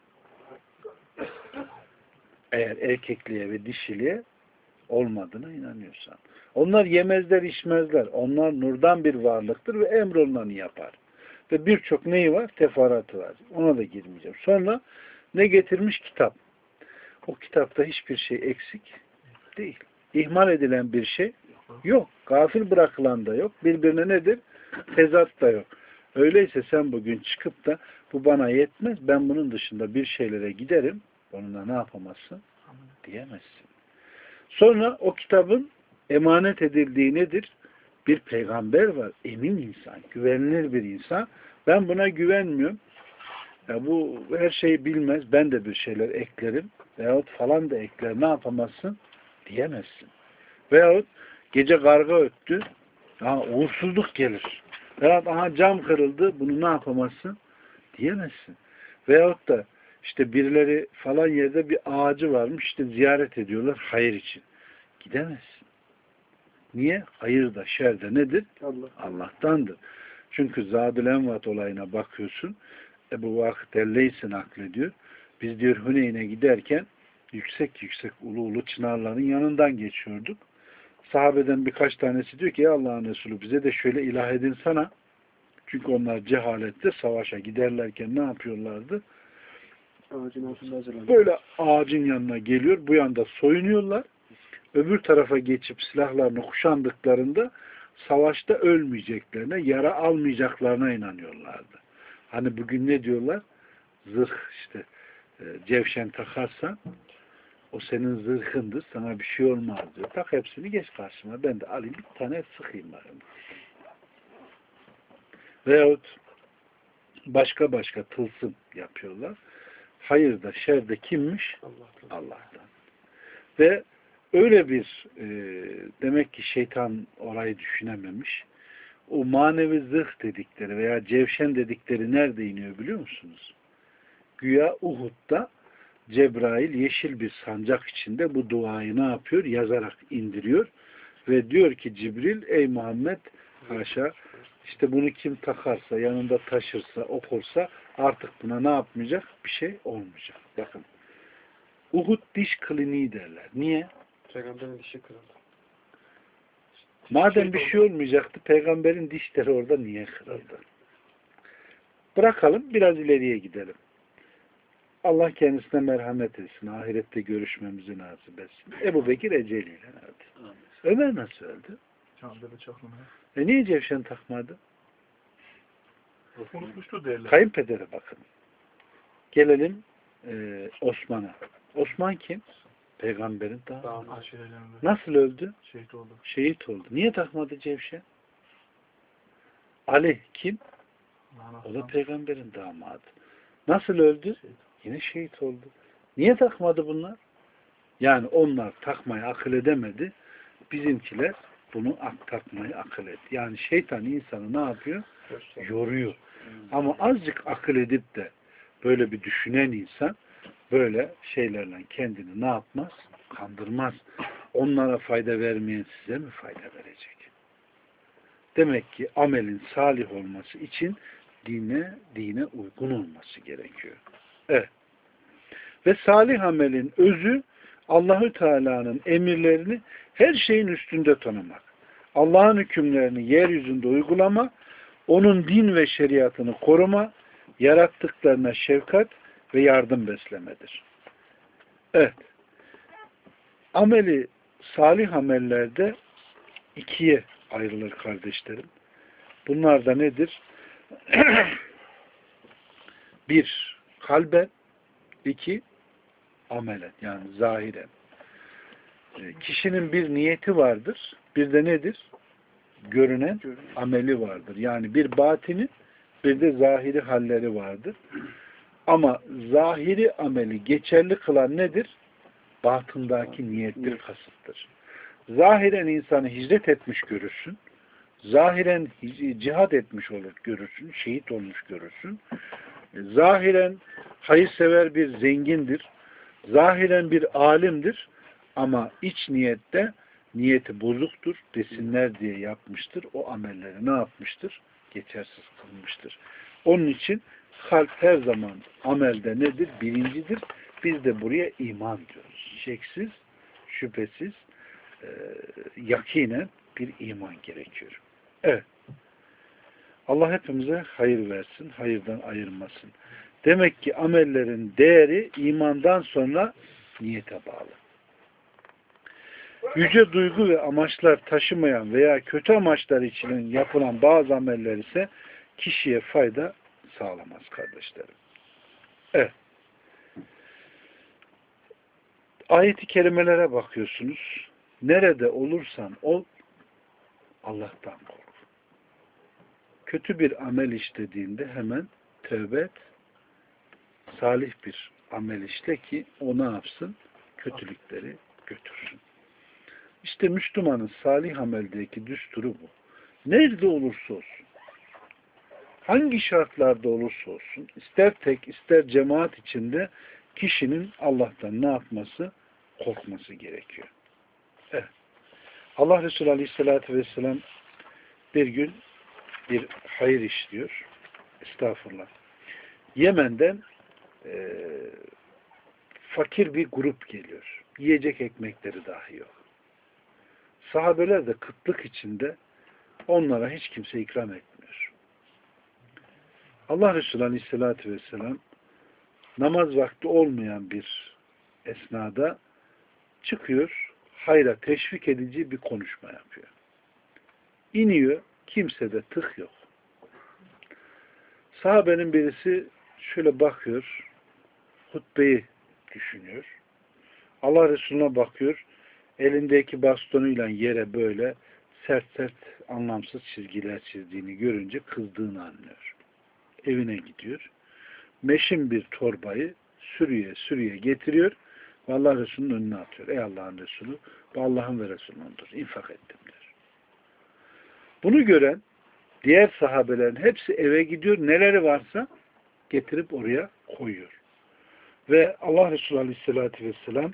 Eğer erkekliğe ve dişiliğe olmadığına inanıyorsan. Onlar yemezler, içmezler. Onlar nurdan bir varlıktır ve emrolunanı yapar. Ve birçok neyi var? Teferruatı var. Ona da girmeyeceğim. Sonra ne getirmiş? Kitap. O kitapta hiçbir şey eksik değil. İhmal edilen bir şey yok. Gafil bırakılan da yok. Birbirine nedir? Tezat da yok. Öyleyse sen bugün çıkıp da bu bana yetmez, ben bunun dışında bir şeylere giderim. Onunla ne yapamazsın? Diyemezsin. Sonra o kitabın emanet edildiği nedir? Bir peygamber var. Emin insan. Güvenilir bir insan. Ben buna güvenmiyorum. Ya bu her şeyi bilmez. Ben de bir şeyler eklerim. Veyahut falan da ekler. Ne yapamazsın? Diyemezsin. Veyahut gece karga öttü. Ya uğursuzluk gelir. Veyahut aha cam kırıldı. Bunu ne yapamazsın? Diyemezsin. Veyahut da işte birileri falan yerde bir ağacı varmış. İşte ziyaret ediyorlar hayır için. Gidemezsin. Niye? Hayır da şer de nedir? Allah. Allah'tandır. Çünkü Zadül Envat olayına bakıyorsun. Ebu Vakit el-Leysi naklediyor. Biz diyor Hüneyn'e giderken yüksek yüksek ulu ulu çınarların yanından geçiyorduk. Sahabeden birkaç tanesi diyor ki ya Allah'ın Resulü bize de şöyle ilah edin sana. Çünkü onlar cehalette savaşa giderlerken ne yapıyorlardı? Ağacın altında hazırlanıyor. Böyle ağacın yanına geliyor. Bu yanda soyunuyorlar. Öbür tarafa geçip silahlarını kuşandıklarında savaşta ölmeyeceklerine, yara almayacaklarına inanıyorlardı. Hani bugün ne diyorlar? Zırh işte e, cevşen takarsan o senin zırhındır. Sana bir şey olmaz diyor. Tak hepsini geç karşıma. Ben de alayım bir tane sıkayım bakayım. Veyahut başka başka tılsım yapıyorlar. Hayır da şer de kimmiş? Allah'tan. Allah'tan. Ve öyle bir e, demek ki şeytan orayı düşünememiş. O manevi zırh dedikleri veya cevşen dedikleri nerede iniyor biliyor musunuz? Güya Uhud'da Cebrail yeşil bir sancak içinde bu duayı ne yapıyor? Yazarak indiriyor. Ve diyor ki Cibril ey Muhammed haşa işte bunu kim takarsa, yanında taşırsa, okursa artık buna ne yapmayacak? Bir şey olmayacak. Bakın. Uhud diş kliniği derler. Niye? Peygamberin dişi kırıldı. Madem bir şey olmayacaktı, peygamberin dişleri orada niye kırıldı? Bırakalım, biraz ileriye gidelim. Allah kendisine merhamet etsin, ahirette görüşmemizi nasip etsin. Ebu Bekir eceliyle öldü. Ömer nasıl öldü? E niye cevşen takmadı? Unutmuştu derler. Kayınpedere bakın. Gelelim e, Osman'a. Osman kim? Peygamberin daha. Dağın Aşirelerinde Nasıl öldü? şehit oldu. Şehit oldu. Niye takmadı cevşen? Ali kim? O da peygamberin damadı. Nasıl öldü? Yine şehit oldu. Niye takmadı bunlar? Yani onlar takmayı akıl edemedi. Bizimkiler bunu ak takmayı akıl etti. Yani şeytan insanı ne yapıyor? Yoruyor. Ama azıcık akıl edip de böyle bir düşünen insan böyle şeylerle kendini ne yapmaz? Kandırmaz. Onlara fayda vermeyen size mi fayda verecek? Demek ki amelin salih olması için dine, dine uygun olması gerekiyor. Evet. Ve salih amelin özü Allahü Teala'nın emirlerini her şeyin üstünde tanımak. Allah'ın hükümlerini yeryüzünde uygulama, onun din ve şeriatını koruma, yarattıklarına şefkat ve yardım beslemedir. Evet. Ameli, salih amellerde ikiye ayrılır kardeşlerim. Bunlar da nedir? Bir, kalben, iki, amelen, yani zahiren. Kişinin bir niyeti vardır, bir de nedir? Görünen ameli vardır. Yani bir batini, bir de zahiri halleri vardır. Ama zahiri ameli geçerli kılan nedir? Batındaki niyettir, kasıttır. Zahiren insanı hicret etmiş görürsün. Zahiren cihad etmiş olur görürsün. Şehit olmuş görürsün. zahiren hayırsever bir zengindir. Zahiren bir alimdir. Ama iç niyette niyeti bozuktur. Desinler diye yapmıştır. O amelleri ne yapmıştır? Geçersiz kılmıştır. Onun için kalp her zaman amelde nedir? Birincidir. Biz de buraya iman diyoruz. Şeksiz, şüphesiz, e, yakinen bir iman gerekiyor. Evet. Allah hepimize hayır versin, hayırdan ayırmasın. Demek ki amellerin değeri imandan sonra niyete bağlı. Yüce duygu ve amaçlar taşımayan veya kötü amaçlar için yapılan bazı ameller ise kişiye fayda sağlamaz kardeşlerim. Evet. Ayet-i kerimelere bakıyorsunuz. Nerede olursan ol, Allah'tan kork. Kötü bir amel işlediğinde hemen tövbe et. Salih bir amel işle ki o ne yapsın? Kötülükleri götürsün. İşte Müslümanın salih ameldeki düsturu bu. Nerede olursa olsun, hangi şartlarda olursa olsun, ister tek ister cemaat içinde kişinin Allah'tan ne yapması? Korkması gerekiyor. Evet. Allah Resulü Aleyhisselatü Vesselam bir gün bir hayır işliyor. Estağfurullah. Yemen'den e, fakir bir grup geliyor. Yiyecek ekmekleri dahi yok. Sahabeler de kıtlık içinde onlara hiç kimse ikram etmiyor. Allah Resulü Aleyhisselatü Vesselam namaz vakti olmayan bir esnada çıkıyor, hayra teşvik edici bir konuşma yapıyor. İniyor, kimsede tık yok. Sahabenin birisi şöyle bakıyor, hutbeyi düşünüyor. Allah Resulüne bakıyor, elindeki bastonuyla yere böyle sert sert anlamsız çizgiler çizdiğini görünce kızdığını anlıyor. Evine gidiyor. Meşin bir torbayı sürüye sürüye getiriyor ve Allah Resulü'nün önüne atıyor. Ey Allah'ın Resulü, bu Allah'ın ve Resulü'nündür. İnfak ettim der. Bunu gören diğer sahabelerin hepsi eve gidiyor. Neleri varsa getirip oraya koyuyor. Ve Allah Resulü Aleyhisselatü Vesselam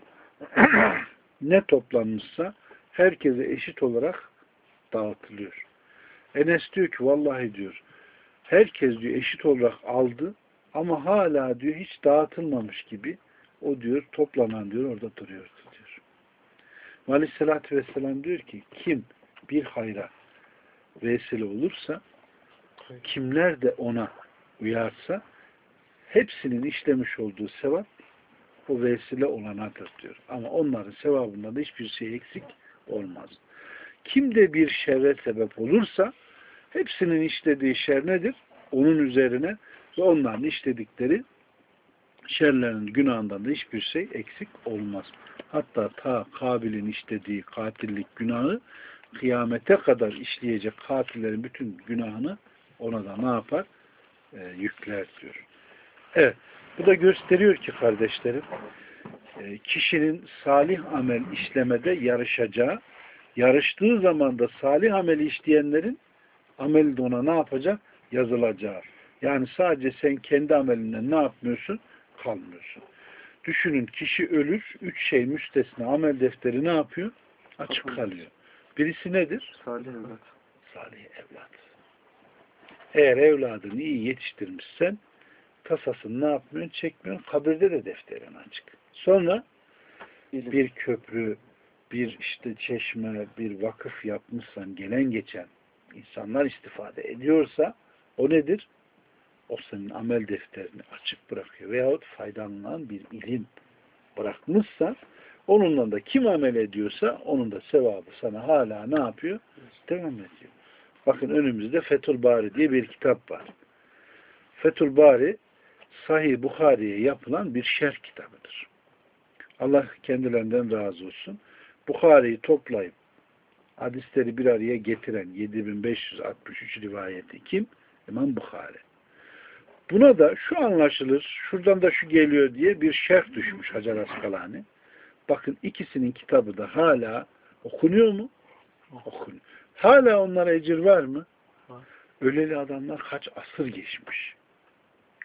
ne toplanmışsa herkese eşit olarak dağıtılıyor. Enes diyor ki vallahi diyor herkes diyor eşit olarak aldı ama hala diyor hiç dağıtılmamış gibi o diyor toplanan diyor orada duruyordu diyor. Aleyhisselatü Vesselam diyor ki kim bir hayra vesile olursa kimler de ona uyarsa hepsinin işlemiş olduğu sevap o vesile olanadır diyor. Ama onların sevabında da hiçbir şey eksik olmaz. Kim de bir şerre sebep olursa hepsinin işlediği şer nedir? Onun üzerine ve onların işledikleri şerlerin günahından da hiçbir şey eksik olmaz. Hatta ta Kabil'in işlediği katillik günahı kıyamete kadar işleyecek katillerin bütün günahını ona da ne yapar? E, yükler diyor. Evet. Bu da gösteriyor ki kardeşlerim e, kişinin salih amel işlemede yarışacağı, yarıştığı zaman da salih ameli işleyenlerin ameli de ona ne yapacak? Yazılacağı. Yani sadece sen kendi amelinden ne yapmıyorsun? Kalmıyorsun. Düşünün kişi ölür, üç şey müstesna amel defteri ne yapıyor? Açık kalıyor. Birisi nedir? Salih evlat. Salih evlat. Eğer evladını iyi yetiştirmişsen tasasını ne yapmıyorsun? Çekmiyorsun. Kabirde de defterin açık. Sonra İlim. bir köprü, bir işte çeşme, bir vakıf yapmışsan gelen geçen insanlar istifade ediyorsa o nedir? O senin amel defterini açık bırakıyor. Veyahut faydalanan bir ilim bırakmışsan onunla da kim amel ediyorsa onun da sevabı sana hala ne yapıyor? Devam ediyor. Bakın önümüzde Fethül Bari diye bir kitap var. Fethül Bari Sahih Bukhari'ye yapılan bir şerh kitabıdır. Allah kendilerinden razı olsun. Bukhari'yi toplayıp hadisleri bir araya getiren yedi bin beş yüz altmış üç rivayeti kim? İmam Bukhari. Buna da şu anlaşılır, şuradan da şu geliyor diye bir şerh düşmüş Hacer Askalani. Bakın ikisinin kitabı da hala okunuyor mu? Okunuyor. Hala onlara ecir var mı? Var. Öleli adamlar kaç asır geçmiş.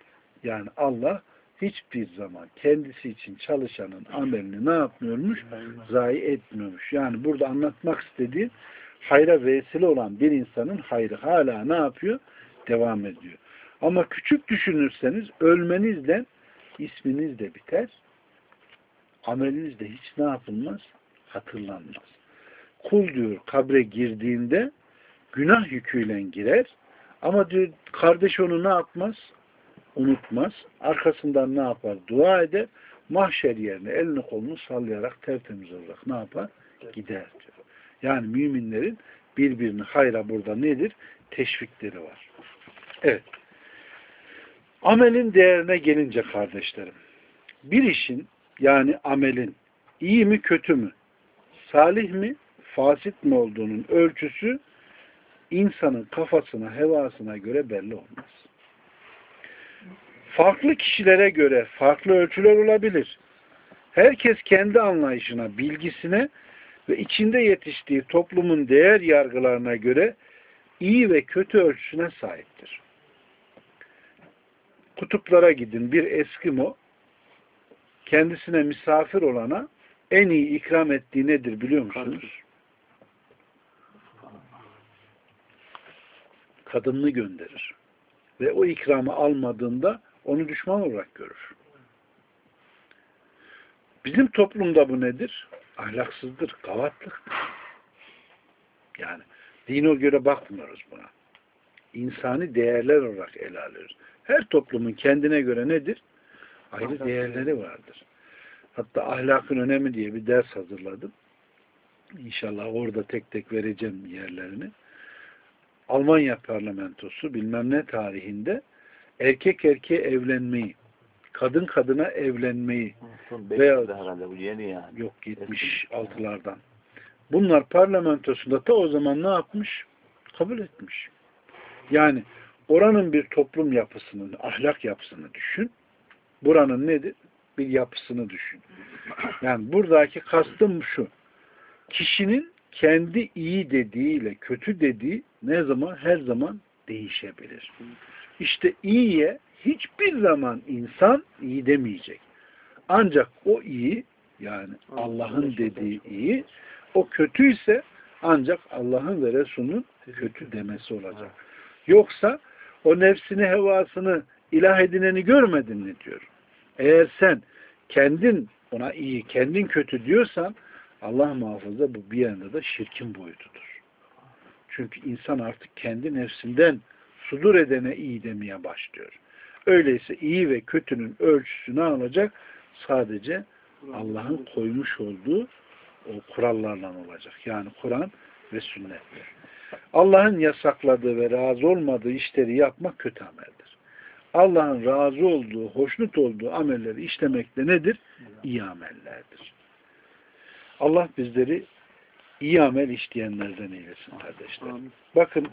Yani Allah hiçbir zaman kendisi için çalışanın amelini ne yapmıyormuş? Zayi etmiyormuş. Yani burada anlatmak istediğim hayra vesile olan bir insanın hayrı hala ne yapıyor? Devam ediyor. Ama küçük düşünürseniz ölmenizle isminiz de biter. Ameliniz de hiç ne yapılmaz? Hatırlanmaz. Kul diyor kabre girdiğinde günah yüküyle girer. Ama diyor kardeş onu ne yapmaz? Unutmaz. Arkasından ne yapar? Dua eder. Mahşer yerine elini kolunu sallayarak tertemiz olarak ne yapar? Gider diyor. Yani müminlerin birbirini hayra burada nedir? Teşvikleri var. Evet. Amelin değerine gelince kardeşlerim, bir işin yani amelin iyi mi kötü mü, salih mi, fasit mi olduğunun ölçüsü insanın kafasına, hevasına göre belli olmaz. Farklı kişilere göre farklı ölçüler olabilir. Herkes kendi anlayışına, bilgisine ve içinde yetiştiği toplumun değer yargılarına göre iyi ve kötü ölçüsüne sahiptir. Kutuplara gidin, bir Eskimo kendisine misafir olana en iyi ikram ettiği nedir biliyor musunuz? Kadınını gönderir. Ve o ikramı almadığında onu düşman olarak görür. Bizim toplumda bu nedir? Ahlaksızdır, gavatlıktır. Yani dine göre bakmıyoruz buna. İnsani değerler olarak ele alıyoruz. Her toplumun kendine göre nedir? Ayrı değerleri vardır. Hatta ahlakın önemi diye bir ders hazırladım. İnşallah orada tek tek vereceğim yerlerini. Almanya parlamentosu bilmem ne tarihinde erkek erkeğe evlenmeyi, kadın kadına evlenmeyi veya yani. yok yetmiş altılardan. Bunlar parlamentosunda ta o zaman ne yapmış? Kabul etmiş. Yani oranın bir toplum yapısını, ahlak yapısını düşün. Buranın nedir? Bir yapısını düşün. Yani buradaki kastım şu. Kişinin kendi iyi dediğiyle kötü dediği ne zaman? Her zaman değişebilir. İşte iyiye hiçbir zaman insan iyi demeyecek. Ancak o iyi, yani Allah'ın dediği iyi, o kötüyse ancak Allah'ın ve Resul'ün kötü demesi olacak. Yoksa o nefsini, hevasını ilah edineni görmedin mi diyor. Eğer sen kendin ona iyi, kendin kötü diyorsan Allah muhafaza bu bir yanda da şirkin boyutudur. Çünkü insan artık kendi nefsinden sudur edene iyi demeye başlıyor. Öyleyse iyi ve kötünün ölçüsü ne olacak? Sadece Allah'ın koymuş olduğu o kurallarla olacak. Yani Kur'an ve sünnettir. Allah'ın yasakladığı ve razı olmadığı işleri yapmak kötü ameldir. Allah'ın razı olduğu, hoşnut olduğu amelleri işlemek de nedir? İyi amellerdir. Allah bizleri iyi amel işleyenlerden eylesin kardeşler. Bakın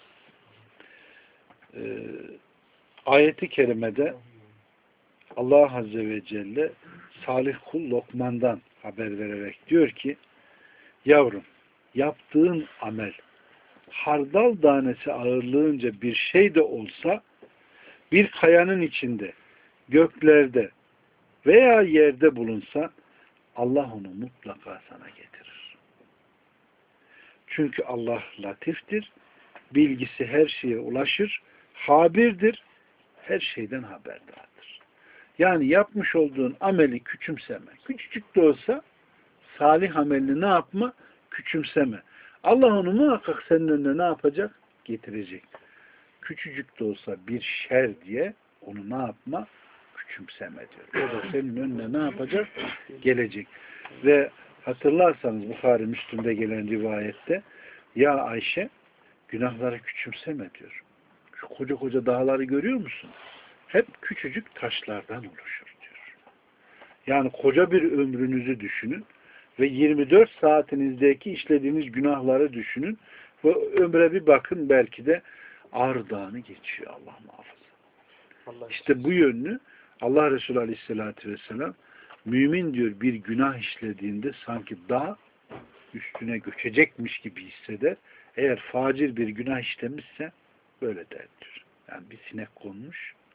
e, ayeti kerimede Allah Azze ve Celle salih kul Lokman'dan haber vererek diyor ki yavrum yaptığın amel hardal tanesi ağırlığınca bir şey de olsa bir kayanın içinde, göklerde veya yerde bulunsa Allah onu mutlaka sana getirir. Çünkü Allah latiftir, bilgisi her şeye ulaşır, habirdir, her şeyden haberdardır. Yani yapmış olduğun ameli küçümseme. Küçücük de olsa salih amelini ne yapma? Küçümseme. Allah onu muhakkak senin önüne ne yapacak? Getirecek. Küçücük de olsa bir şer diye onu ne yapma? Küçümseme diyor. O da senin önüne ne yapacak? Gelecek. Ve hatırlarsanız Bukhari Müslüm'de gelen rivayette ya Ayşe günahları küçümseme diyor. Şu koca koca dağları görüyor musun? Hep küçücük taşlardan oluşur diyor. Yani koca bir ömrünüzü düşünün ve yirmi dört saatinizdeki işlediğiniz günahları düşünün ve ömre bir bakın belki de Ağrı Dağı'nı geçiyor Allah muhafaza. Allah işte bu yönlü Allah Resulü Aleyhisselatü Vesselam mümin diyor bir günah işlediğinde sanki dağ üstüne göçecekmiş gibi hisseder. Eğer facir bir günah işlemişse böyle der diyor. Yani bir sinek konmuş.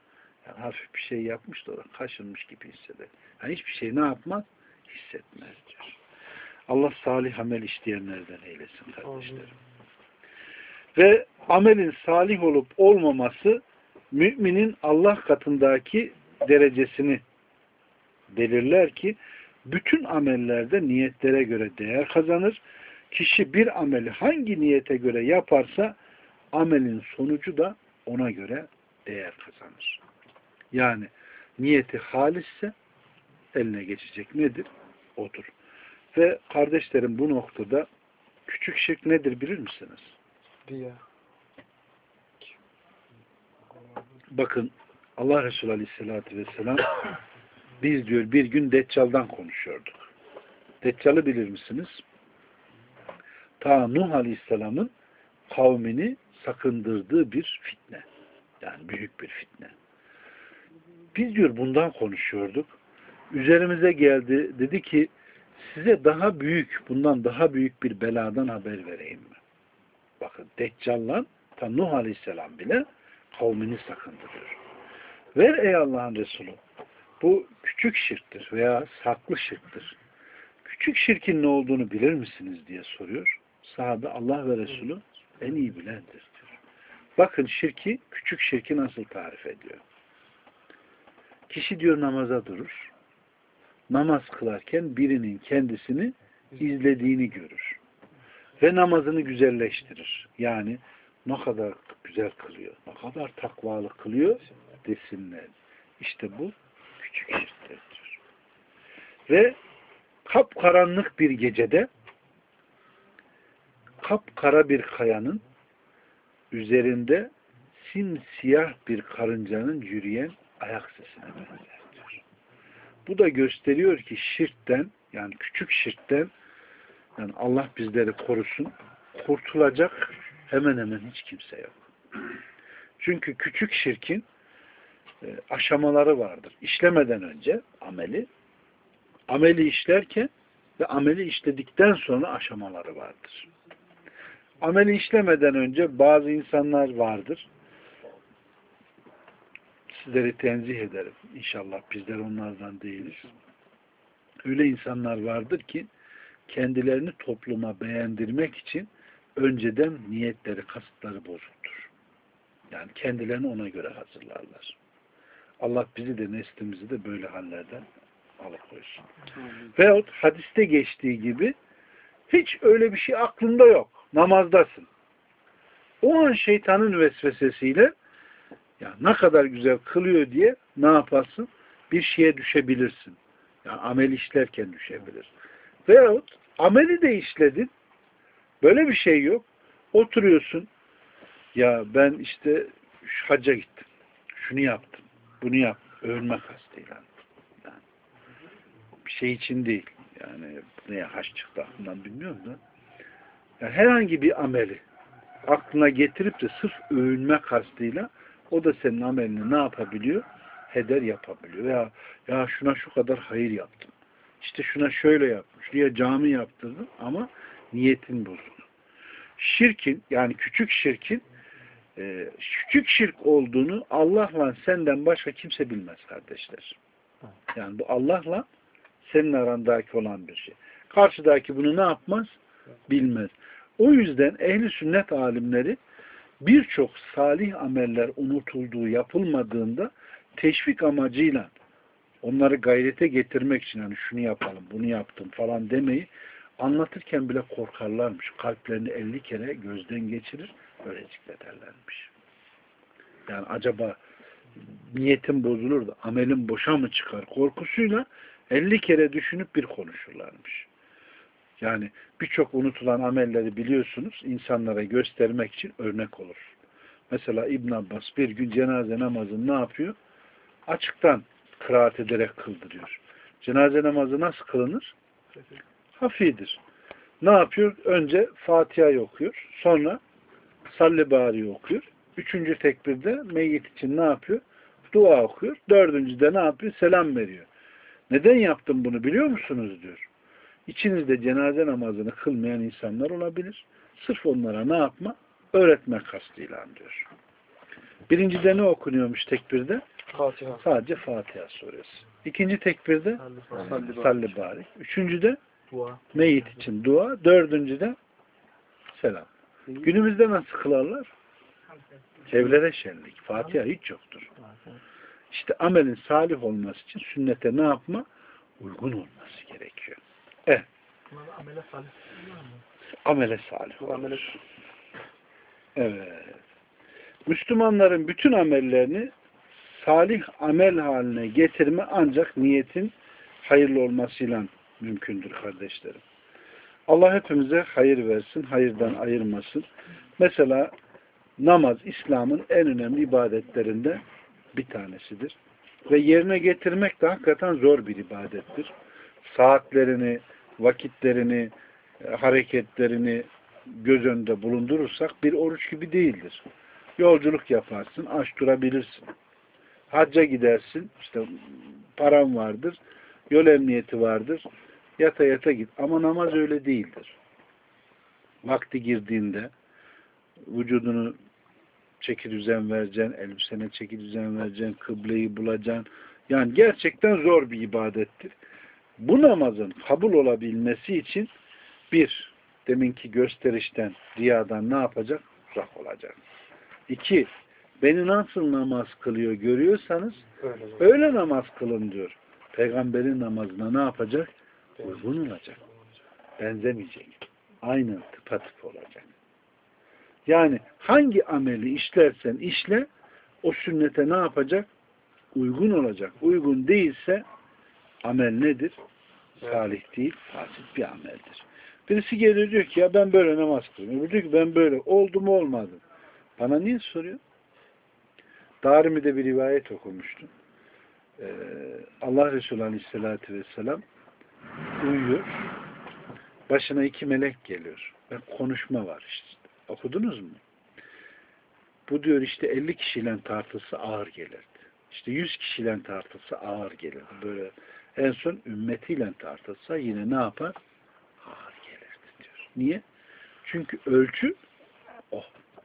Yani hafif bir şey yapmış da kaşınmış gibi hisseder. Yani hiçbir şey ne yapmaz? Hissetmez diyor. Allah salih amel işleyenlerden eylesin kardeşlerim. Ve amelin salih olup olmaması müminin Allah katındaki derecesini belirler ki bütün amellerde niyetlere göre değer kazanır. Kişi bir ameli hangi niyete göre yaparsa amelin sonucu da ona göre değer kazanır. Yani niyeti halisse eline geçecek nedir? Odur. Ve kardeşlerim bu noktada küçük şirk nedir bilir misiniz? Riya. Bakın Allah Resulü Aleyhisselatü Vesselam biz diyor bir gün Deccal'dan konuşuyorduk. Deccal'ı bilir misiniz? Ta Nuh Aleyhisselam'ın kavmini sakındırdığı bir fitne. Yani büyük bir fitne. Biz diyor bundan konuşuyorduk. Üzerimize geldi. Dedi ki size daha büyük, bundan daha büyük bir beladan haber vereyim mi? Bakın Deccal'la ta Nuh Aleyhisselam bile kavmini sakındırıyor. Ver ey Allah'ın Resulü. Bu küçük şirktir veya saklı şirktir. Küçük şirkin ne olduğunu bilir misiniz diye soruyor. Sahabe Allah ve Resulü en iyi bilendir diyor. Bakın şirki, küçük şirki nasıl tarif ediyor? Kişi diyor namaza durur. Namaz kılarken birinin kendisini izlediğini görür. Ve namazını güzelleştirir. Yani ne kadar güzel kılıyor, ne kadar takvalı kılıyor desinler. İşte bu küçük şirktir diyor. Ve kapkaranlık bir gecede kapkara bir kayanın üzerinde simsiyah bir karıncanın yürüyen ayak sesine benzer diyor. Bu da gösteriyor ki şirkten, yani küçük şirkten, yani Allah bizleri korusun, kurtulacak hemen hemen hiç kimse yok. Çünkü küçük şirkin e, aşamaları vardır. İşlemeden önce ameli, ameli işlerken ve ameli işledikten sonra aşamaları vardır. Ameli işlemeden önce bazı insanlar vardır. Sizleri tenzih ederim. İnşallah bizler onlardan değiliz. Öyle insanlar vardır ki kendilerini topluma beğendirmek için önceden niyetleri, kasıtları bozuktur. Yani kendilerini ona göre hazırlarlar. Allah bizi de neslimizi de böyle hallerden alıkoysun. Veyahut hadiste geçtiği gibi hiç öyle bir şey aklında yok. Namazdasın. O an şeytanın vesvesesiyle ya ne kadar güzel kılıyor diye ne yaparsın? Bir şeye düşebilirsin. Yani amel işlerken düşebilir. Veyahut ameli de işledin. Böyle bir şey yok. Oturuyorsun. Ya ben işte şu hacca gittim. Şunu yaptım. Bunu yaptım. Övünme kastıyla. Yani bir şey için değil. Yani neye haç çıktı aklımdan bilmiyorum da. Yani herhangi bir ameli aklına getirip de sırf övünme kastıyla o da senin amelini ne yapabiliyor? Heder yapabiliyor. Ya, ya şuna şu kadar hayır yaptım. İşte şuna şöyle yaptım. Şuraya cami yaptırdım ama niyetin bozuldu. Şirkin, yani küçük şirkin e, küçük şirk olduğunu Allah'la senden başka kimse bilmez kardeşler. Yani bu Allah'la senin arandaki olan bir şey. Karşıdaki bunu ne yapmaz? Bilmez. O yüzden ehli sünnet alimleri birçok salih ameller unutulduğu, yapılmadığında teşvik amacıyla onları gayrete getirmek için hani şunu yapalım, bunu yaptım falan demeyi anlatırken bile korkarlarmış. Kalplerini elli kere gözden geçirir, öyle zikrederlermiş. Yani acaba niyetim bozulur da amelim boşa mı çıkar korkusuyla elli kere düşünüp bir konuşurlarmış. Yani birçok unutulan amelleri biliyorsunuz insanlara göstermek için örnek olur. Mesela İbn Abbas bir gün cenaze namazını ne yapıyor? Açıktan kıraat ederek kıldırıyor. Cenaze namazı nasıl kılınır? Hafidir. Ne yapıyor? Önce Fatiha'yı okuyor. Sonra Salli Bari'yi okuyor. Üçüncü tekbirde meyyit için ne yapıyor? Dua okuyor. Dördüncüde ne yapıyor? Selam veriyor. Neden yaptım bunu biliyor musunuz diyor. İçinizde cenaze namazını kılmayan insanlar olabilir. Sırf onlara ne yapma? Öğretmek kastıyla diyor. Birincide ne okunuyormuş tekbirde? Fatiha. Sadece Fatiha suresi. İkinci tekbirde Salli salli barik. Üçüncüde Dua. meyit için dua. Dördüncüde selam. Günümüzde nasıl kılarlar? Evlere şenlik. Fatiha hiç yoktur. İşte amelin salih olması için sünnete ne yapma? Uygun olması gerekiyor. Evet. Amele salih. Amele salih Amele- olur. Evet. Müslümanların bütün amellerini salih amel haline getirme ancak niyetin hayırlı olmasıyla mümkündür kardeşlerim. Allah hepimize hayır versin, hayırdan ayırmasın. Mesela namaz İslam'ın en önemli ibadetlerinden bir tanesidir. Ve yerine getirmek de hakikaten zor bir ibadettir. Saatlerini, vakitlerini, hareketlerini göz önünde bulundurursak bir oruç gibi değildir. Yolculuk yaparsın, aç durabilirsin. Hacca gidersin, işte param vardır, yol emniyeti vardır, yata yata git. Ama namaz öyle değildir. Vakti girdiğinde vücudunu çeki düzen vereceksin, elbisene çeki düzen vereceksin, kıbleyi bulacaksın. Yani gerçekten zor bir ibadettir. Bu namazın kabul olabilmesi için bir, deminki gösterişten, riyadan ne yapacak? Uzak olacak. İki, beni nasıl namaz kılıyor görüyorsanız Öyle. öyle namaz kılın diyor. Peygamberin namazına ne yapacak? Uygun olacak. Benzemeyecek. Aynen tıpatıp olacak. Yani hangi ameli işlersen işle o sünnete ne yapacak? Uygun olacak. Uygun değilse amel nedir? Salih değil, fasit bir ameldir. Birisi geliyor diyor ki ya ben böyle namaz kılıyorum. Öbürü diyor ki ben böyle. Oldu mu olmadı. Bana niye soruyor? Darimi'de bir rivayet okumuştum. Ee, Allah Resulü Aleyhisselatü Vesselam uyuyor. Başına iki melek geliyor. Ve konuşma var işte. Okudunuz mu? Bu diyor işte elli kişiyle tartılsa ağır gelirdi. İşte yüz kişiyle tartılsa ağır gelirdi. Böyle en son ümmetiyle tartılsa yine ne yapar? Ağır gelirdi diyor. Niye? Çünkü ölçü o.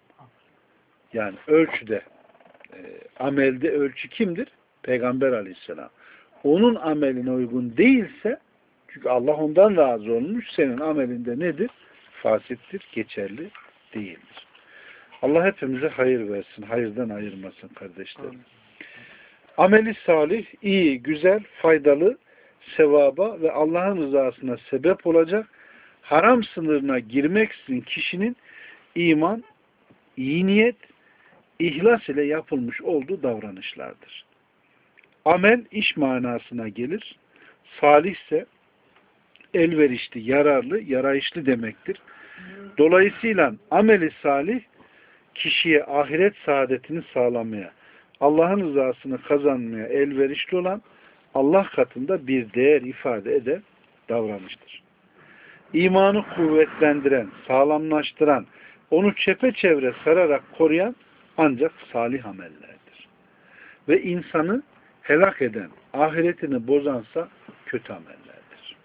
Yani ölçüde e, amelde ölçü kimdir? Peygamber Aleyhisselam. Onun ameline uygun değilse çünkü Allah ondan razı olmuş senin amelinde nedir? Fasittir, geçerli değildir. Allah hepimize hayır versin, hayırdan ayırmasın kardeşlerim. Ameli salih, iyi, güzel, faydalı, sevaba ve Allah'ın rızasına sebep olacak, haram sınırına girmeksizin kişinin iman, iyi niyet, ihlas ile yapılmış olduğu davranışlardır. Amel iş manasına gelir. Salih ise elverişli, yararlı, yarayışlı demektir. Dolayısıyla ameli salih kişiye ahiret saadetini sağlamaya, Allah'ın rızasını kazanmaya elverişli olan Allah katında bir değer ifade eden davranıştır. İmanı kuvvetlendiren, sağlamlaştıran, onu çepeçevre sararak koruyan ancak salih amellerdir. Ve insanı helak eden, ahiretini bozansa kötü amellerdir.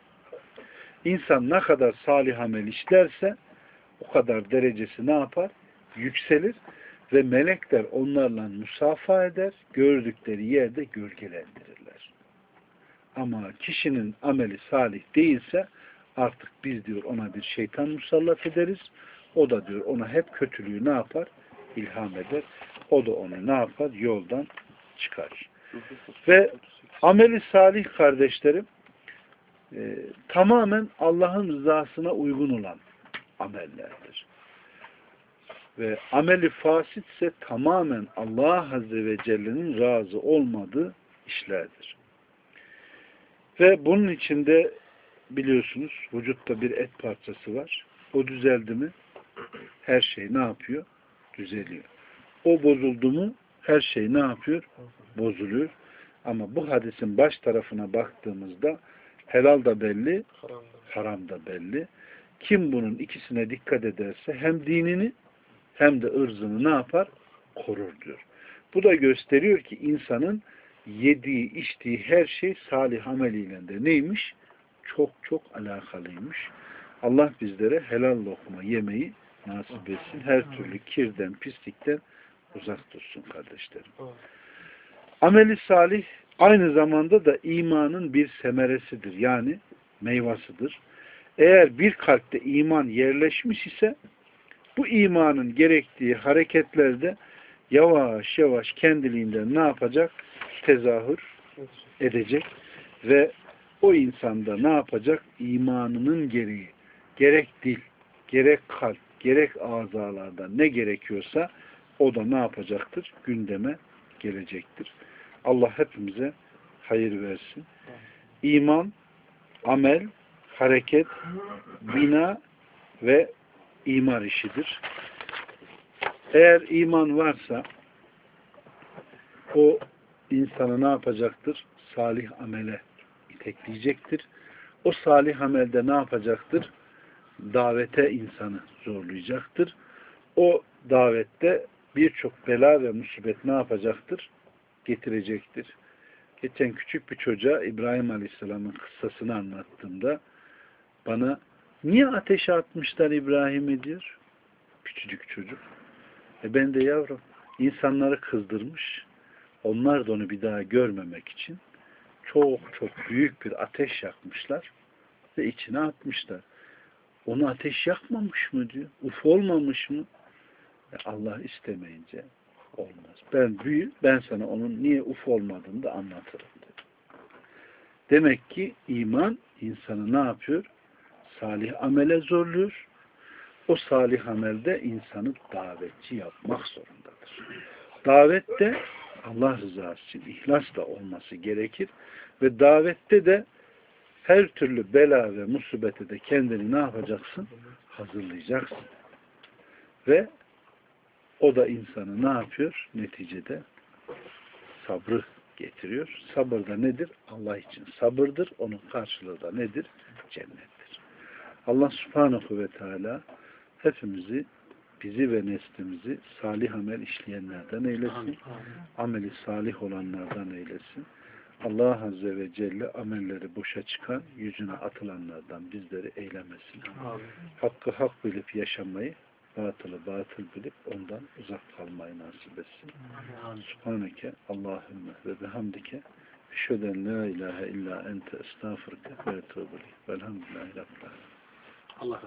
İnsan ne kadar salih amel işlerse o kadar derecesi ne yapar? Yükselir ve melekler onlarla musafa eder, gördükleri yerde gölgelendirirler. Ama kişinin ameli salih değilse artık biz diyor ona bir şeytan musallat ederiz. O da diyor ona hep kötülüğü ne yapar? İlham eder. O da onu ne yapar? Yoldan çıkarır. Ve ameli salih kardeşlerim e, tamamen Allah'ın rızasına uygun olan amellerdir. Ve ameli fasit ise tamamen Allah Azze ve Celle'nin razı olmadığı işlerdir. Ve bunun içinde biliyorsunuz vücutta bir et parçası var. O düzeldi mi her şey ne yapıyor? Düzeliyor. O bozuldu mu her şey ne yapıyor? Bozuluyor. Ama bu hadisin baş tarafına baktığımızda helal da belli, haram da belli. Kim bunun ikisine dikkat ederse hem dinini hem de ırzını ne yapar? Korur diyor. Bu da gösteriyor ki insanın yediği, içtiği her şey salih ameliyle de neymiş? Çok çok alakalıymış. Allah bizlere helal lokma yemeyi nasip etsin. Her türlü kirden, pislikten uzak tutsun kardeşlerim. Ameli salih aynı zamanda da imanın bir semeresidir. Yani meyvasıdır. Eğer bir kalpte iman yerleşmiş ise bu imanın gerektiği hareketlerde yavaş yavaş kendiliğinden ne yapacak? Tezahür edecek ve o insanda ne yapacak? İmanının gereği, gerek dil, gerek kalp, gerek azalarda ne gerekiyorsa o da ne yapacaktır? Gündeme gelecektir. Allah hepimize hayır versin. İman, amel, hareket, bina ve imar işidir. Eğer iman varsa o insanı ne yapacaktır? Salih amele itekleyecektir. O salih amelde ne yapacaktır? Davete insanı zorlayacaktır. O davette birçok bela ve musibet ne yapacaktır? Getirecektir. Geçen küçük bir çocuğa İbrahim Aleyhisselam'ın kıssasını anlattığımda bana niye ateşe atmışlar İbrahim'i diyor. Küçücük çocuk. E ben de yavrum insanları kızdırmış. Onlar da onu bir daha görmemek için çok çok büyük bir ateş yakmışlar ve içine atmışlar. Onu ateş yakmamış mı diyor. Uf olmamış mı? E Allah istemeyince olmaz. Ben büyü, ben sana onun niye uf olmadığını da anlatırım dedi. Demek ki iman insanı ne yapıyor? Salih amele zorluyor. O salih amelde insanı davetçi yapmak zorundadır. Davette Allah rızası için ihlasla olması gerekir ve davette de her türlü bela ve musibete de kendini ne yapacaksın? Hazırlayacaksın. Ve o da insanı ne yapıyor? Neticede sabrı getiriyor. Sabır da nedir? Allah için sabırdır. Onun karşılığı da nedir? Cennettir. Allah subhanahu ve teala hepimizi, bizi ve neslimizi salih amel işleyenlerden eylesin. Ameli salih olanlardan eylesin. Allah Azze ve Celle amelleri boşa çıkan, yüzüne atılanlardan bizleri eylemesin. Hakkı hak bilip yaşamayı, batılı batıl bilip ondan uzak kalmayı nasip etsin. Subhaneke Allahümme ve bihamdike eşheden la ilahe illa ente estağfurke ve etûbü ileyk. Velhamdülillahi Rabbil alemin. Allah